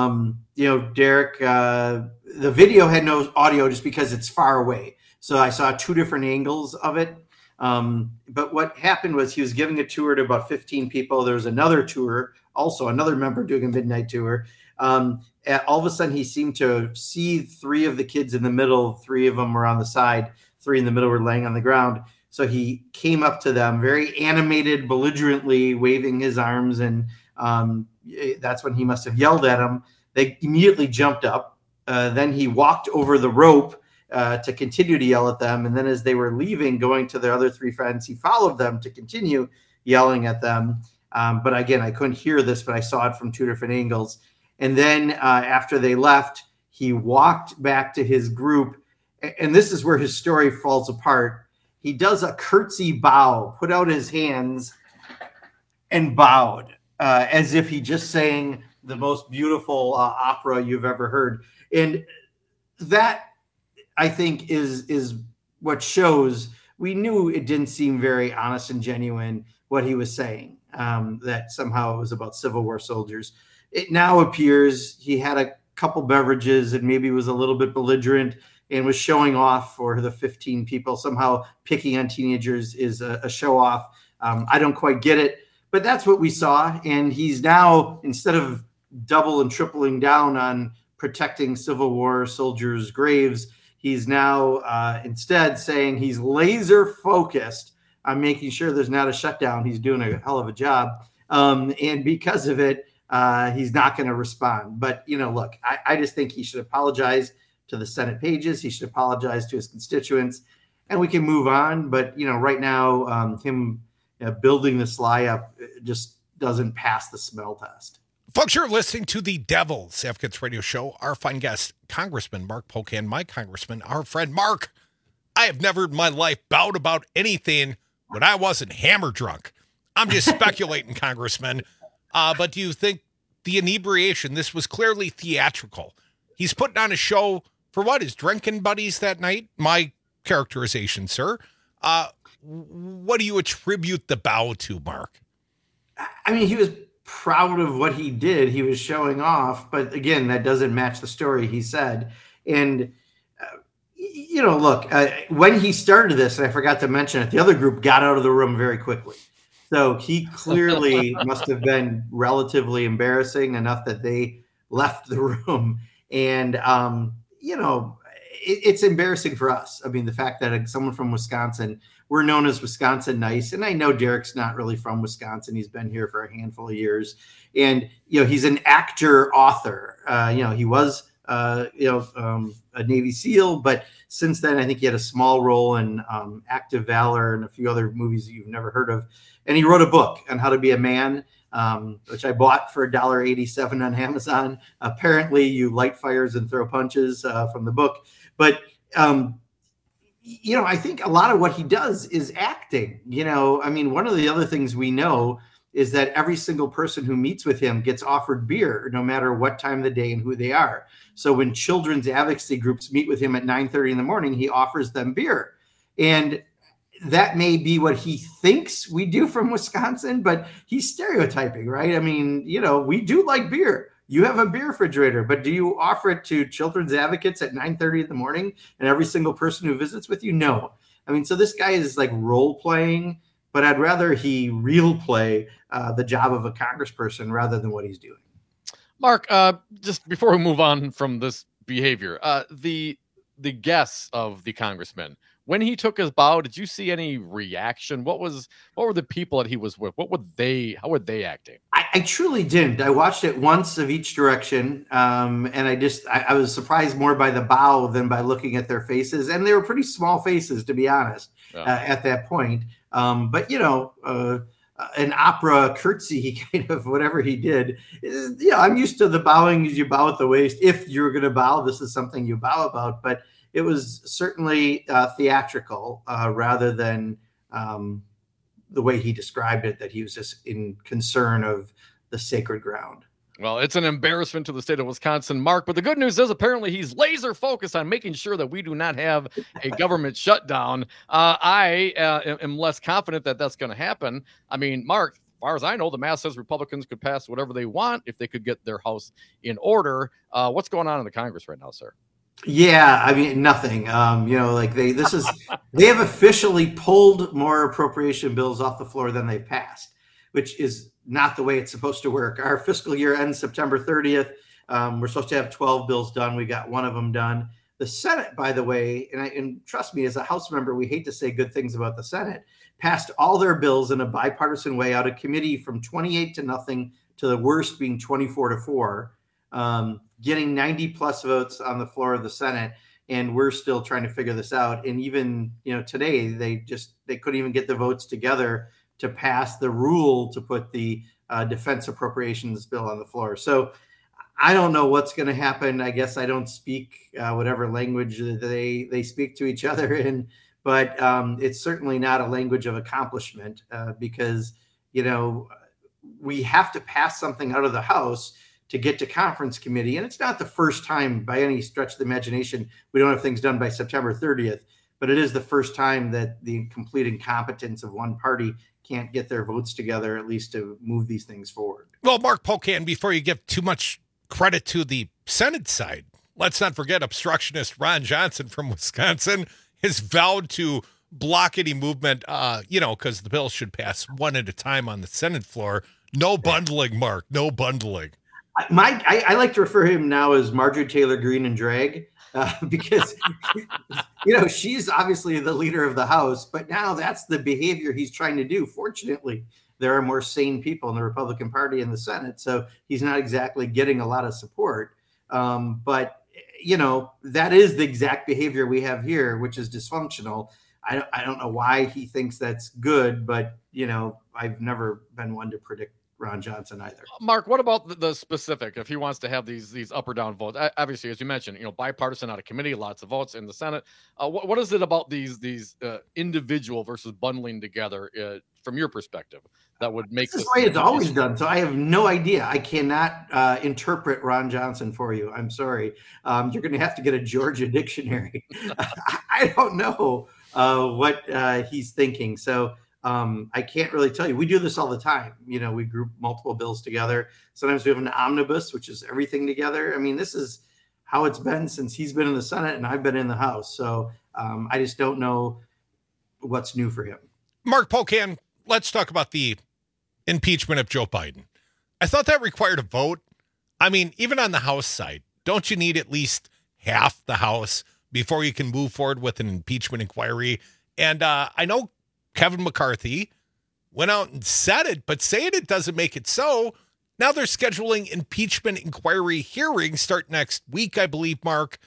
Derek, the video had no audio just because it's far away. So I saw 2 different angles of it. But what happened was he was giving a tour to about 15 people. There was another tour, also another member doing a midnight tour. All of a sudden, he seemed to see 3 of the kids in the middle. 3 of them were on the side. 3 in the middle were laying on the ground. So he came up to them, very animated, belligerently waving his arms. And that's when he must have yelled at them. They immediately jumped up. Then he walked over the rope to continue to yell at them. And then as they were leaving, going to their other 3 friends, he followed them to continue yelling at them. But again, I couldn't hear this, but I saw it from 2 different angles. And then after they left, he walked back to his group. And this is where his story falls apart. He does a curtsy bow, put out his hands and bowed as if he just sang the most beautiful opera you've ever heard. And that, I think, is what shows we knew it didn't seem very honest and genuine what he was saying, that somehow it was about Civil War soldiers. It now appears he had a couple beverages and maybe was a little bit belligerent and was showing off for the 15 people. Somehow picking on teenagers is a show off. I don't quite get it, but that's what we saw. And he's now, instead of double and tripling down on protecting Civil War soldiers' graves, he's now instead saying he's laser focused on making sure there's not a shutdown. He's doing a hell of a job. And because of it, he's not going to respond. But, look, I just think he should apologize to the Senate pages. He should apologize to his constituents, and we can move on. But, right now, him building this lie up just doesn't pass the smell test.
Folks, you're listening to the Devil's Advocates Radio Show. Our fine guest, Congressman Mark Pocan, my congressman, our friend Mark. I have never in my life bowed about anything when I wasn't hammer drunk. I'm just speculating, Congressman. But do you think the inebriation, this was clearly theatrical? He's putting on a show for what, his drinking buddies that night? My characterization, sir. What do you attribute the bow to, Mark?
I mean, he was proud of what he did. He was showing off. But again, that doesn't match the story he said. And, look, when he started this, and I forgot to mention it, the other group got out of the room very quickly. So he clearly must have been relatively embarrassing enough that they left the room. And, it's embarrassing for us. I mean, the fact that someone from Wisconsin, we're known as Wisconsin nice. And I know Derek's not really from Wisconsin. He's been here for a handful of years. And, he's an actor, author. He was, a Navy SEAL, but since then, I think he had a small role in Active Valor and a few other movies that you've never heard of. And he wrote a book on how to be a man, which I bought for $1.87 on Amazon. Apparently, you light fires and throw punches from the book. But, I think a lot of what he does is acting. One of the other things we know is that every single person who meets with him gets offered beer, no matter what time of the day and who they are. So when children's advocacy groups meet with him at 9:30 in the morning, he offers them beer. And that may be what he thinks we do from Wisconsin, but he's stereotyping, right? I mean, we do like beer. You have a beer refrigerator, but do you offer it to children's advocates at 9:30 in the morning and every single person who visits with you? No. I mean, so this guy is like role playing, but I'd rather he real play the job of a congressperson rather than what he's doing.
Mark, just before we move on from this behavior, the guests of the congressman, when he took his bow, did you see any reaction? What were the people that he was with? How were they acting?
I truly didn't. I watched it once of each direction. And I was surprised more by the bow than by looking at their faces. And they were pretty small faces, to be honest, at that point. But an opera curtsy, kind of whatever he did. I'm used to the bowing as you bow at the waist. If you're going to bow, this is something you bow about. But it was certainly theatrical rather than the way he described it, that he was just in concern of the sacred ground.
Well, it's an embarrassment to the state of Wisconsin, Mark. But the good news is apparently he's laser focused on making sure that we do not have a government shutdown. I am less confident that that's going to happen. I mean, Mark, as far as I know, the math says Republicans could pass whatever they want if they could get their house in order. What's going on in the Congress right now, sir?
Yeah, I mean, nothing. They have officially pulled more appropriation bills off the floor than they've passed, which is not the way it's supposed to work. Our fiscal year ends September 30th. We're supposed to have 12 bills done. We got one of them done. The Senate, by the way, and trust me, as a House member, we hate to say good things about the Senate, passed all their bills in a bipartisan way out of committee from 28-0 to the worst being 24-4. Getting 90 plus votes on the floor of the Senate. And we're still trying to figure this out. And even, today they couldn't even get the votes together to pass the rule to put the defense appropriations bill on the floor. So I don't know what's going to happen. I guess I don't speak whatever language they speak to each other in, but it's certainly not a language of accomplishment because, we have to pass something out of the House to get to conference committee. And it's not the first time by any stretch of the imagination we don't have things done by September 30th, but it is the first time that the complete incompetence of one party can't get their votes together, at least to move these things forward.
Well, Mark Pocan, before you give too much credit to the Senate side, let's not forget obstructionist Ron Johnson from Wisconsin has vowed to block any movement, because the bill should pass one at a time on the Senate floor. No bundling, Mark, no bundling.
I like to refer to him now as Marjorie Taylor Greene and drag because, she's obviously the leader of the House, but now that's the behavior he's trying to do. Fortunately, there are more sane people in the Republican Party in the Senate, so he's not exactly getting a lot of support. But that is the exact behavior we have here, which is dysfunctional. I don't know why he thinks that's good, but, I've never been one to predict Ron Johnson either.
Mark, what about the specific? If he wants to have these up or down votes, obviously, as you mentioned, bipartisan out of committee, lots of votes in the Senate. What is it about these individual versus bundling together from your perspective that would make
this way it's always done? So I have no idea. I cannot interpret Ron Johnson for you. I'm sorry. You're going to have to get a Georgia dictionary. I don't know what he's thinking. So. I can't really tell you. We do this all the time. We group multiple bills together. Sometimes we have an omnibus, which is everything together. I mean, this is how it's been since he's been in the Senate and I've been in the House. So I just don't know what's new for him.
Mark Pocan, let's talk about the impeachment of Joe Biden. I thought that required a vote. I mean, even on the House side, don't you need at least half the House before you can move forward with an impeachment inquiry? And I know Kevin McCarthy went out and said it, but saying it doesn't make it so. Now they're scheduling impeachment inquiry hearings start next week, I believe, Mark.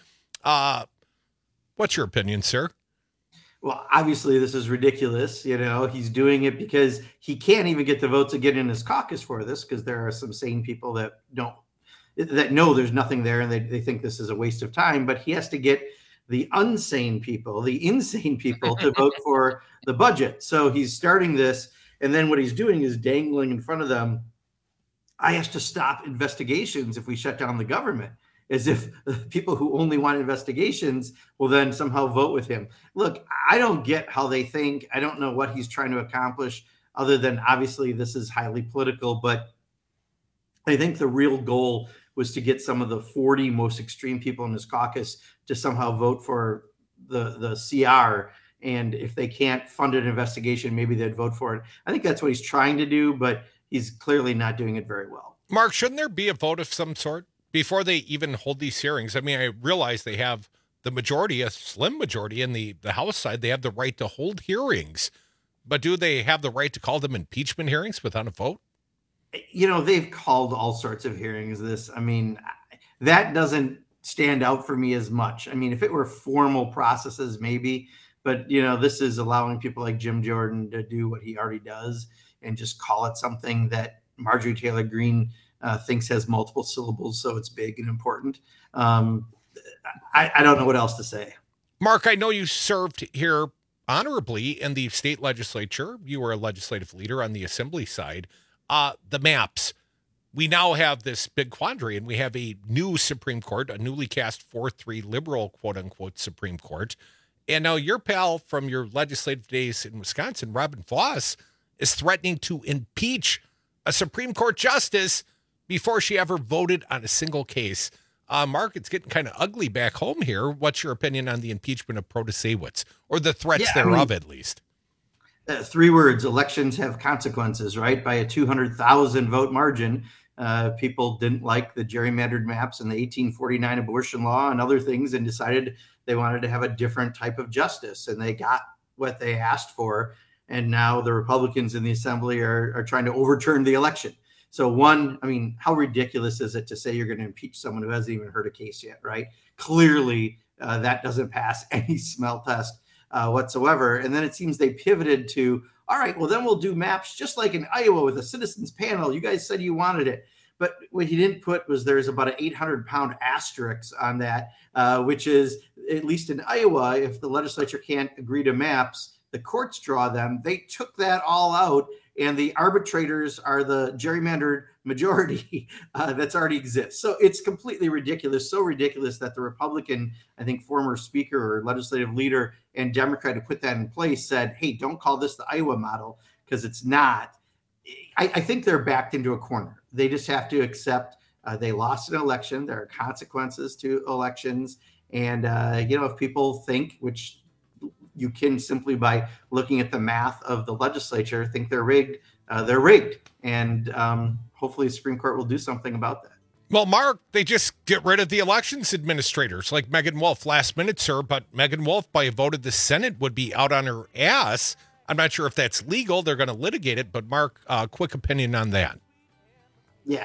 What's your opinion, sir?
Well, obviously this is ridiculous. He's doing it because he can't even get the votes to get in his caucus for this because there are some sane people that know there's nothing there and they think this is a waste of time, but he has to get the insane people to vote for the budget. So he's starting this. And then what he's doing is dangling in front of them. I have to stop investigations if we shut down the government, as if the people who only want investigations will then somehow vote with him. Look, I don't get how they think. I don't know what he's trying to accomplish other than obviously this is highly political, but I think the real goal was to get some of the 40 most extreme people in his caucus to somehow vote for the CR. And if they can't fund an investigation, maybe they'd vote for it. I think that's what he's trying to do, but he's clearly not doing it very well.
Mark, shouldn't there be a vote of some sort before they even hold these hearings? I mean, I realize they have the majority, a slim majority in the House side. They have the right to hold hearings, but do they have the right to call them impeachment hearings without a vote?
They've called all sorts of hearings that doesn't stand out for me as much. I mean, if it were formal processes, maybe, but this is allowing people like Jim Jordan to do what he already does and just call it something that Marjorie Taylor Greene thinks has multiple syllables, so it's big and important. I don't know what else to say.
Mark, I know you served here honorably in the state legislature. You were a legislative leader on the assembly side. The maps. We now have this big quandary, and we have a new Supreme Court, a newly cast 4-3 liberal, quote-unquote, Supreme Court. And now your pal from your legislative days in Wisconsin, Robin Vos, is threatening to impeach a Supreme Court justice before she ever voted on a single case. Mark, it's getting kind of ugly back home here. What's your opinion on the impeachment of Protasewicz, or the threats thereof, at least?
3 words: elections have consequences, right? By a 200,000 vote margin, people didn't like the gerrymandered maps and the 1849 abortion law and other things, and decided they wanted to have a different type of justice, and they got what they asked for. And now the Republicans in the assembly are trying to overturn the election. So how ridiculous is it to say you're going to impeach someone who hasn't even heard a case yet, right? Clearly, that doesn't pass any smell test whatsoever. And then it seems they pivoted to, all right, well, then we'll do maps just like in Iowa with a citizens panel. You guys said you wanted it. But what he didn't put was there's about an 800-pound asterisk on that, which is, at least in Iowa, if the legislature can't agree to maps, the courts draw them. They took that all out, and the arbitrators are the gerrymandered majority that's already exists. So it's completely ridiculous, so ridiculous that the Republican, I think, former speaker or legislative leader and Democrat who put that in place said, hey, don't call this the Iowa model, because it's not. I think they're backed into a corner. They just have to accept they lost an election. There are consequences to elections. And, if people think, which you can simply by looking at the math of the legislature, think they're rigged, they're rigged. And hopefully the Supreme Court will do something about that.
Well, Mark, they just get rid of the elections administrators like Megan Wolf. Last minute, sir, but Megan Wolf, by a vote of the Senate, would be out on her ass. I'm not sure if that's legal. They're going to litigate it. But Mark, quick opinion on that.
Yeah,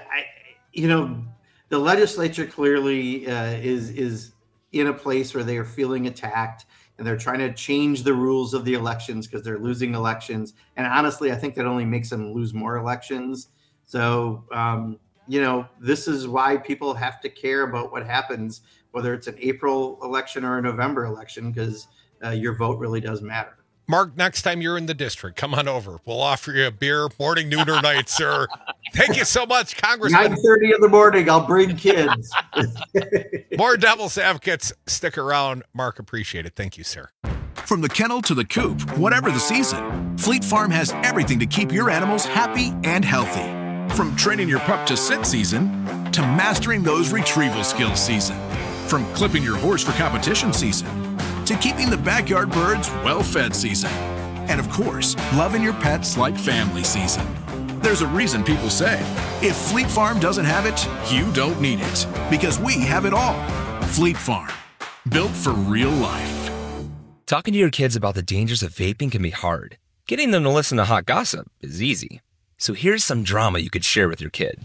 the legislature clearly is in a place where they are feeling attacked, and they're trying to change the rules of the elections because they're losing elections. And honestly, I think that only makes them lose more elections. So, this is why people have to care about what happens, whether it's an April election or a November election, because your vote really does matter.
Mark, next time you're in the district, come on over. We'll offer you a beer, morning, noon, or night, sir. Thank you so much, Congressman.
9:30 in the morning, I'll bring kids.
More Devil's Advocates. Stick around. Mark, appreciate it. Thank you, sir.
From the kennel to the coop, whatever the season, Fleet Farm has everything to keep your animals happy and healthy. From training your pup to sit season, to mastering those retrieval skills season. From clipping your horse for competition season, to keeping the backyard birds well-fed season. And of course, loving your pets like family season. There's a reason people say, if Fleet Farm doesn't have it, you don't need it. Because we have it all. Fleet Farm, built for real life.
Talking to your kids about the dangers of vaping can be hard. Getting them to listen to hot gossip is easy. So here's some drama you could share with your kid.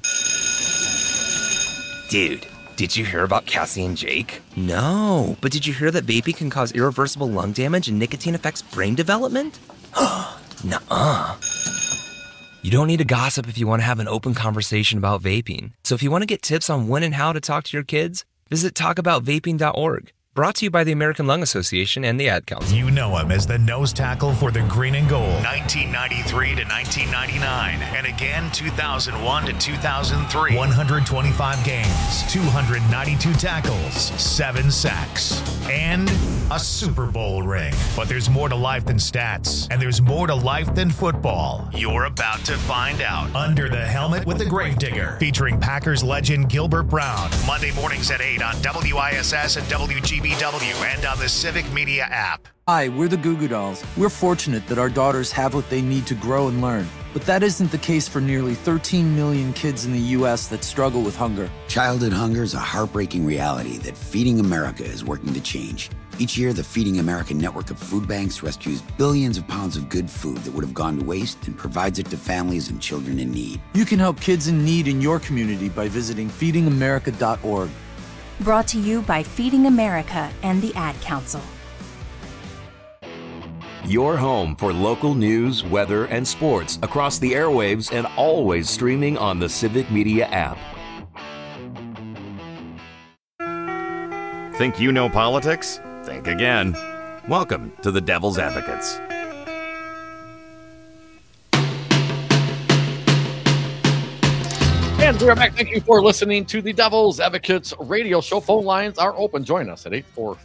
Dude, did you hear about Cassie and Jake? No, but did you hear that vaping can cause irreversible lung damage and nicotine affects brain development? Nuh-uh. You don't need to gossip if you want to have an open conversation about vaping. So if you want to get tips on when and how to talk to your kids, visit talkaboutvaping.org. Brought to you by the American Lung Association and the Ad Council.
You know him as the nose tackle for the Green and Gold, 1993 to 1999, and again 2001 to 2003. 125 games, 292 tackles, 7 sacks, and a Super Bowl ring. But there's more to life than stats, and there's more to life than football. You're about to find out. Under the Helmet with the Gravedigger, featuring Packers legend Gilbert Brown. Monday mornings at 8 on WISS and WGBW and on the Civic Media app.
Hi, we're the Goo Goo Dolls. We're fortunate that our daughters have what they need to grow and learn. But that isn't the case for nearly 13 million kids in the U.S. that struggle with hunger.
Childhood hunger is a heartbreaking reality that Feeding America is working to change. Each year, the Feeding America network of food banks rescues billions of pounds of good food that would have gone to waste and provides it to families and children in need.
You can help kids in need in your community by visiting feedingamerica.org.
Brought to you by Feeding America and the Ad Council.
Your home for local news, weather, and sports across the airwaves and always streaming on the Civic Media app.
Think you know politics? Think again. Welcome to the Devil's Advocates.
And we are back. Thank you for listening to the Devil's Advocates radio show. Phone lines are open. Join us at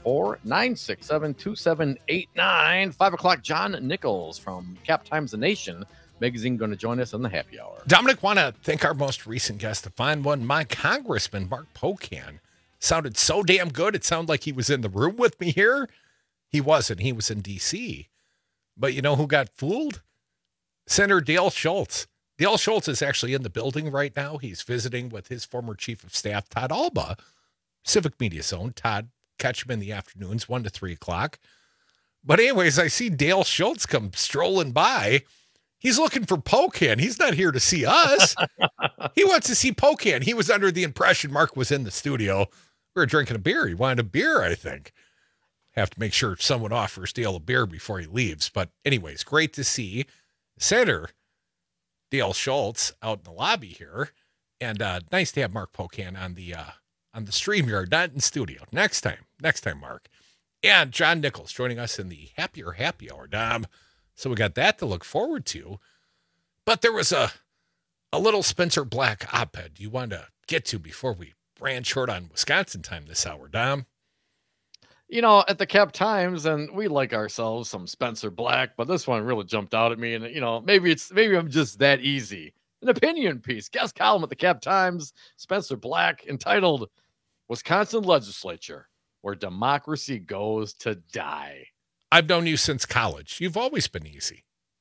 844-967-2789. 5 o'clock, John Nichols from Cap Times The Nation magazine going to join us on the happy hour.
Dominic, want to thank our most recent guest to find one. My congressman, Mark Pocan, sounded so damn good. It sounded like he was in the room with me here. He wasn't. He was in D.C. But you know who got fooled? Senator Dale Schultz. Dale Schultz is actually in the building right now. He's visiting with his former chief of staff, Todd Alba, Civic Media Zone. Todd, catch him in the afternoons, 1 to 3 o'clock. But anyways, I see Dale Schultz come strolling by. He's looking for Pocan. He's not here to see us. He wants to see Pocan. He was under the impression Mark was in the studio. We were drinking a beer. He wanted a beer, I think. Have to make sure someone offers Dale a beer before he leaves. But anyways, great to see Senator Dale Schultz out in the lobby here, and nice to have Mark Pocan on the StreamYard, not in studio. Next time, Mark. And John Nichols joining us in the happy hour, Dom. So we got that to look forward to. But there was a little Spencer Black op-ed you want to get to before we ran short on Wisconsin time this hour, Dom.
You know, at the Cap Times, and we like ourselves some Spencer Black, but this one really jumped out at me. And, you know, maybe I'm just that easy. An opinion piece, guest column at the Cap Times, Spencer Black, entitled Wisconsin Legislature, Where Democracy Goes to Die.
I've known you since college. You've always been easy.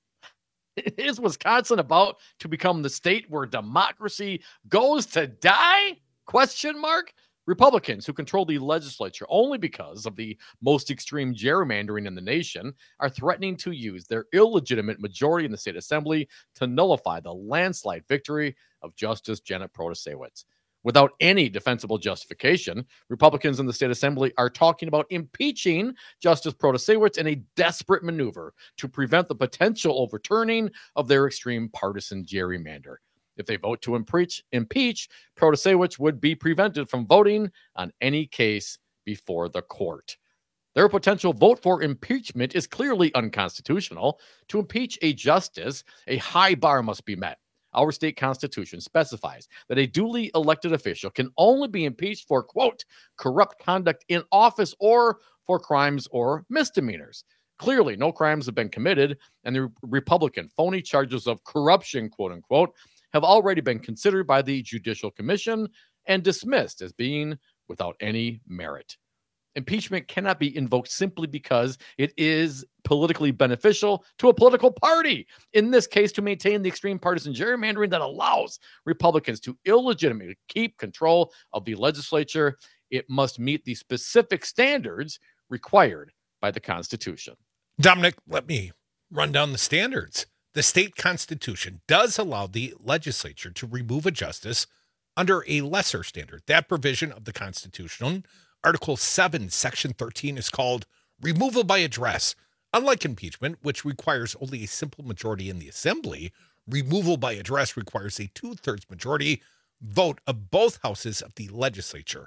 Is Wisconsin about to become the state where democracy goes to die? ? Republicans who control the legislature only because of the most extreme gerrymandering in the nation are threatening to use their illegitimate majority in the state assembly to nullify the landslide victory of Justice Janet Protasewicz. Without any defensible justification, Republicans in the state assembly are talking about impeaching Justice Protasewicz in a desperate maneuver to prevent the potential overturning of their extreme partisan gerrymander. If they vote to impeach, Protasewicz would be prevented from voting on any case before the court. Their potential vote for impeachment is clearly unconstitutional. To impeach a justice, a high bar must be met. Our state constitution specifies that a duly elected official can only be impeached for, quote, corrupt conduct in office or for crimes or misdemeanors. Clearly, no crimes have been committed, and the Republican phony charges of corruption, quote unquote, have already been considered by the Judicial Commission and dismissed as being without any merit. Impeachment cannot be invoked simply because it is politically beneficial to a political party. In this case, to maintain the extreme partisan gerrymandering that allows Republicans to illegitimately keep control of the legislature, it must meet the specific standards required by the Constitution.
Dominic, let me run down the standards. The state constitution does allow the legislature to remove a justice under a lesser standard. That provision of the Constitution, Article 7, Section 13, is called removal by address. Unlike impeachment, which requires only a simple majority in the assembly, removal by address requires a 2/3 majority vote of both houses of the legislature.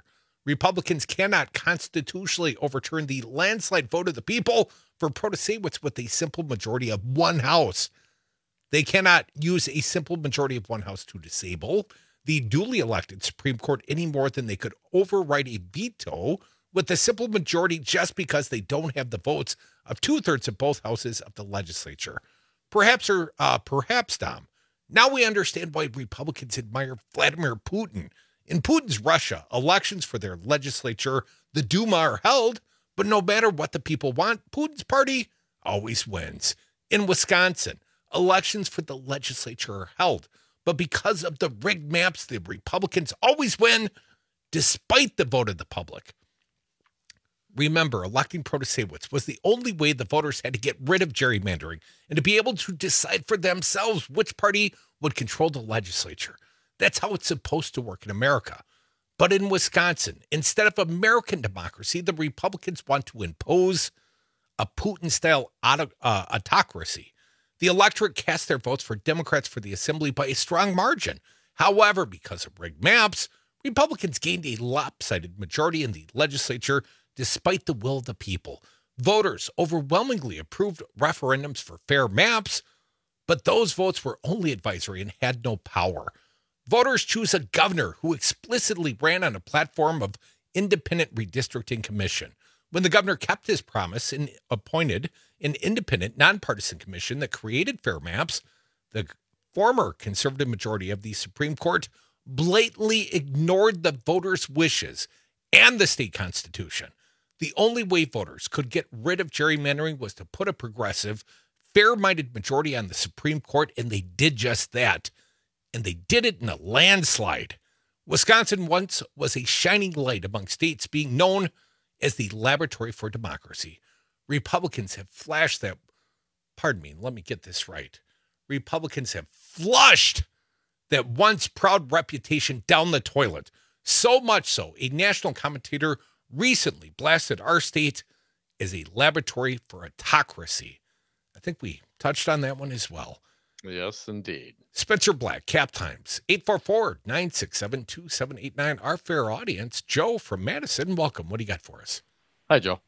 Republicans cannot constitutionally overturn the landslide vote of the people for Protasewicz with a simple majority of one house. They cannot use a simple majority of one house to disable the duly elected Supreme Court any more than they could override a veto with a simple majority just because they don't have the votes of 2/3 of both houses of the legislature. Perhaps, Dom, now we understand why Republicans admire Vladimir Putin. In Putin's Russia, elections for their legislature, the Duma, are held, but no matter what the people want, Putin's party always wins. In Wisconsin, elections for the legislature are held, but because of the rigged maps, the Republicans always win despite the vote of the public. Remember, electing Protasewicz was the only way the voters had to get rid of gerrymandering and to be able to decide for themselves which party would control the legislature. That's how it's supposed to work in America. But in Wisconsin, instead of American democracy, the Republicans want to impose a Putin-style autocracy. The electorate cast their votes for Democrats for the assembly by a strong margin. However, because of rigged maps, Republicans gained a lopsided majority in the legislature despite the will of the people. Voters overwhelmingly approved referendums for fair maps, but those votes were only advisory and had no power. Voters choose a governor who explicitly ran on a platform of independent redistricting commission. When the governor kept his promise and appointed an independent, nonpartisan commission that created fair maps, the former conservative majority of the Supreme Court blatantly ignored the voters' wishes and the state constitution. The only way voters could get rid of gerrymandering was to put a progressive, fair-minded majority on the Supreme Court, and they did just that. And they did it in a landslide. Wisconsin once was a shining light among states, being known as the laboratory for democracy. Republicans have flashed that, let me get this right. Republicans have flushed that once proud reputation down the toilet. So much so, a national commentator recently blasted our state as a laboratory for autocracy. I think we touched on that one as well.
Yes, indeed.
Spencer Black, Cap Times, 844-967-2789. Our fair audience, Joe from Madison. Welcome. What do you got for us?
Hi, Joe.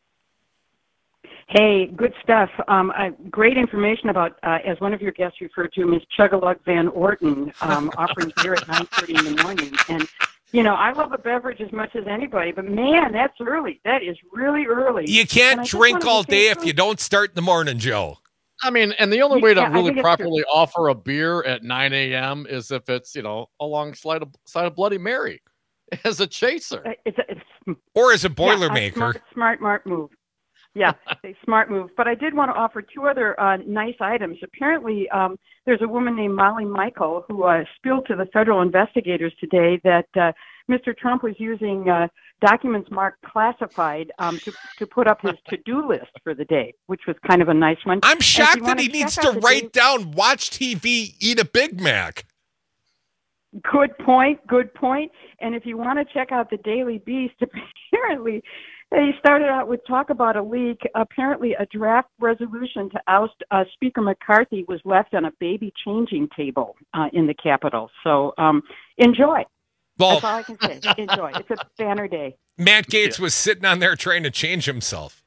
Hey, good stuff. Great information about, as one of your guests referred to, Ms. Chug-a-Lug Van Orton offering beer at 9:30 in the morning. And, you know, I love a beverage as much as anybody, but, man, that's early. That is really early.
You can't drink all day if you don't start in the morning, Joe.
I mean, and the only way to really properly offer a beer at 9 a.m. is if it's, alongside a Bloody Mary as a chaser.
Or as a Boilermaker.
Smart move. Yeah, a smart move. But I did want to offer two other nice items. Apparently, there's a woman named Molly Michael who spilled to the federal investigators today that Mr. Trump was using documents marked classified to put up his to-do list for the day, which was kind of a nice one.
I'm shocked that he needs to write down, watch TV, eat a Big Mac.
Good point. And if you want to check out the Daily Beast, apparently they started out with talk about a leak. Apparently a draft resolution to oust Speaker McCarthy was left on a baby changing table in the Capitol. So enjoy.
Well,
that's all I can say. Enjoy. It's a banner day.
Matt Gaetz was sitting on there trying to change himself.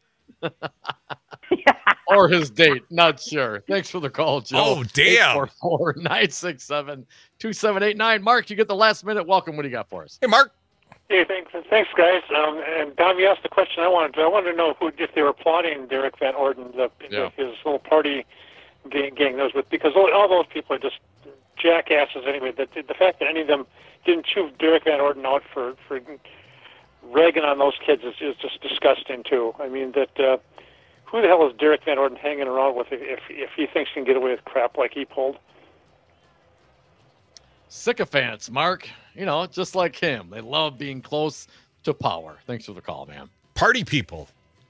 Or his date. Not sure. Thanks for the call, Joe.
Oh, damn.
844-967-2789. Mark, you get the last minute. Welcome. What do you got for us?
Hey, Mark.
Hey, thanks, guys. And Dom, you asked the question I wanted to know if they were applauding Derek Van Orden, his little party gang those with, because all those people are just jackasses anyway. The fact that any of them didn't chew Derek Van Orden out for ragging on those kids is just disgusting too. I mean, who the hell is Derek Van Orden hanging around with if he thinks he can get away with crap like he pulled?
Sycophants, Mark. Just like him. They love being close to power. Thanks for the call, man.
Party people.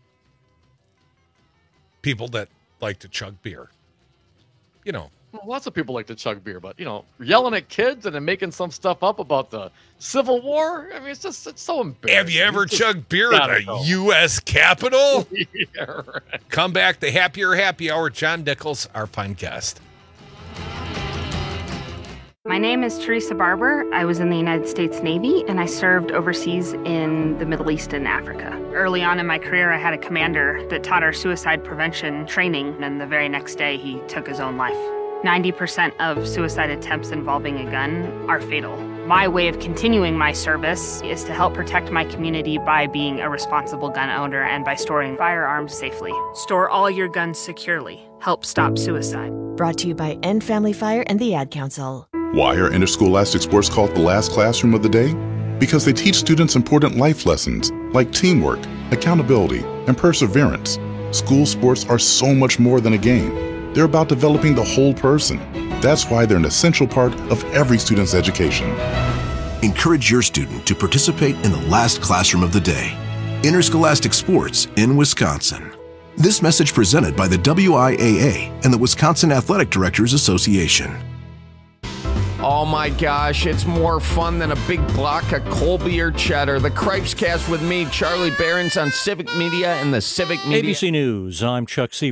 People that like to chug beer.
Lots of people like to chug beer, but, yelling at kids and then making some stuff up about the Civil War. I mean, it's so embarrassing.
Have you ever chugged beer at a U.S. Capitol?
Yeah, right.
Come back to Happier Happy Hour. John Nichols, our fine guest.
My name is Teresa Barber. I was in the United States Navy, and I served overseas in the Middle East and Africa. Early on in my career, I had a commander that taught our suicide prevention training, and the very next day, he took his own life. 90% of suicide attempts involving a gun are fatal. My way of continuing my service is to help protect my community by being a responsible gun owner and by storing firearms safely. Store all your guns securely. Help stop suicide.
Brought to you by End Family Fire and the Ad Council.
Why are interscholastic sports called the last classroom of the day? Because they teach students important life lessons like teamwork, accountability, and perseverance. School sports are so much more than a game. They're about developing the whole person. That's why they're an essential part of every student's education.
Encourage your student to participate in the last classroom of the day. Interscholastic sports in Wisconsin. This message presented by the WIAA and the Wisconsin Athletic Directors Association.
Oh my gosh, it's more fun than a big block of Colby or cheddar. The Cripes Cast with me, Charlie Behrens, on Civic Media and the Civic Media.
ABC News, I'm Chuck Seaver.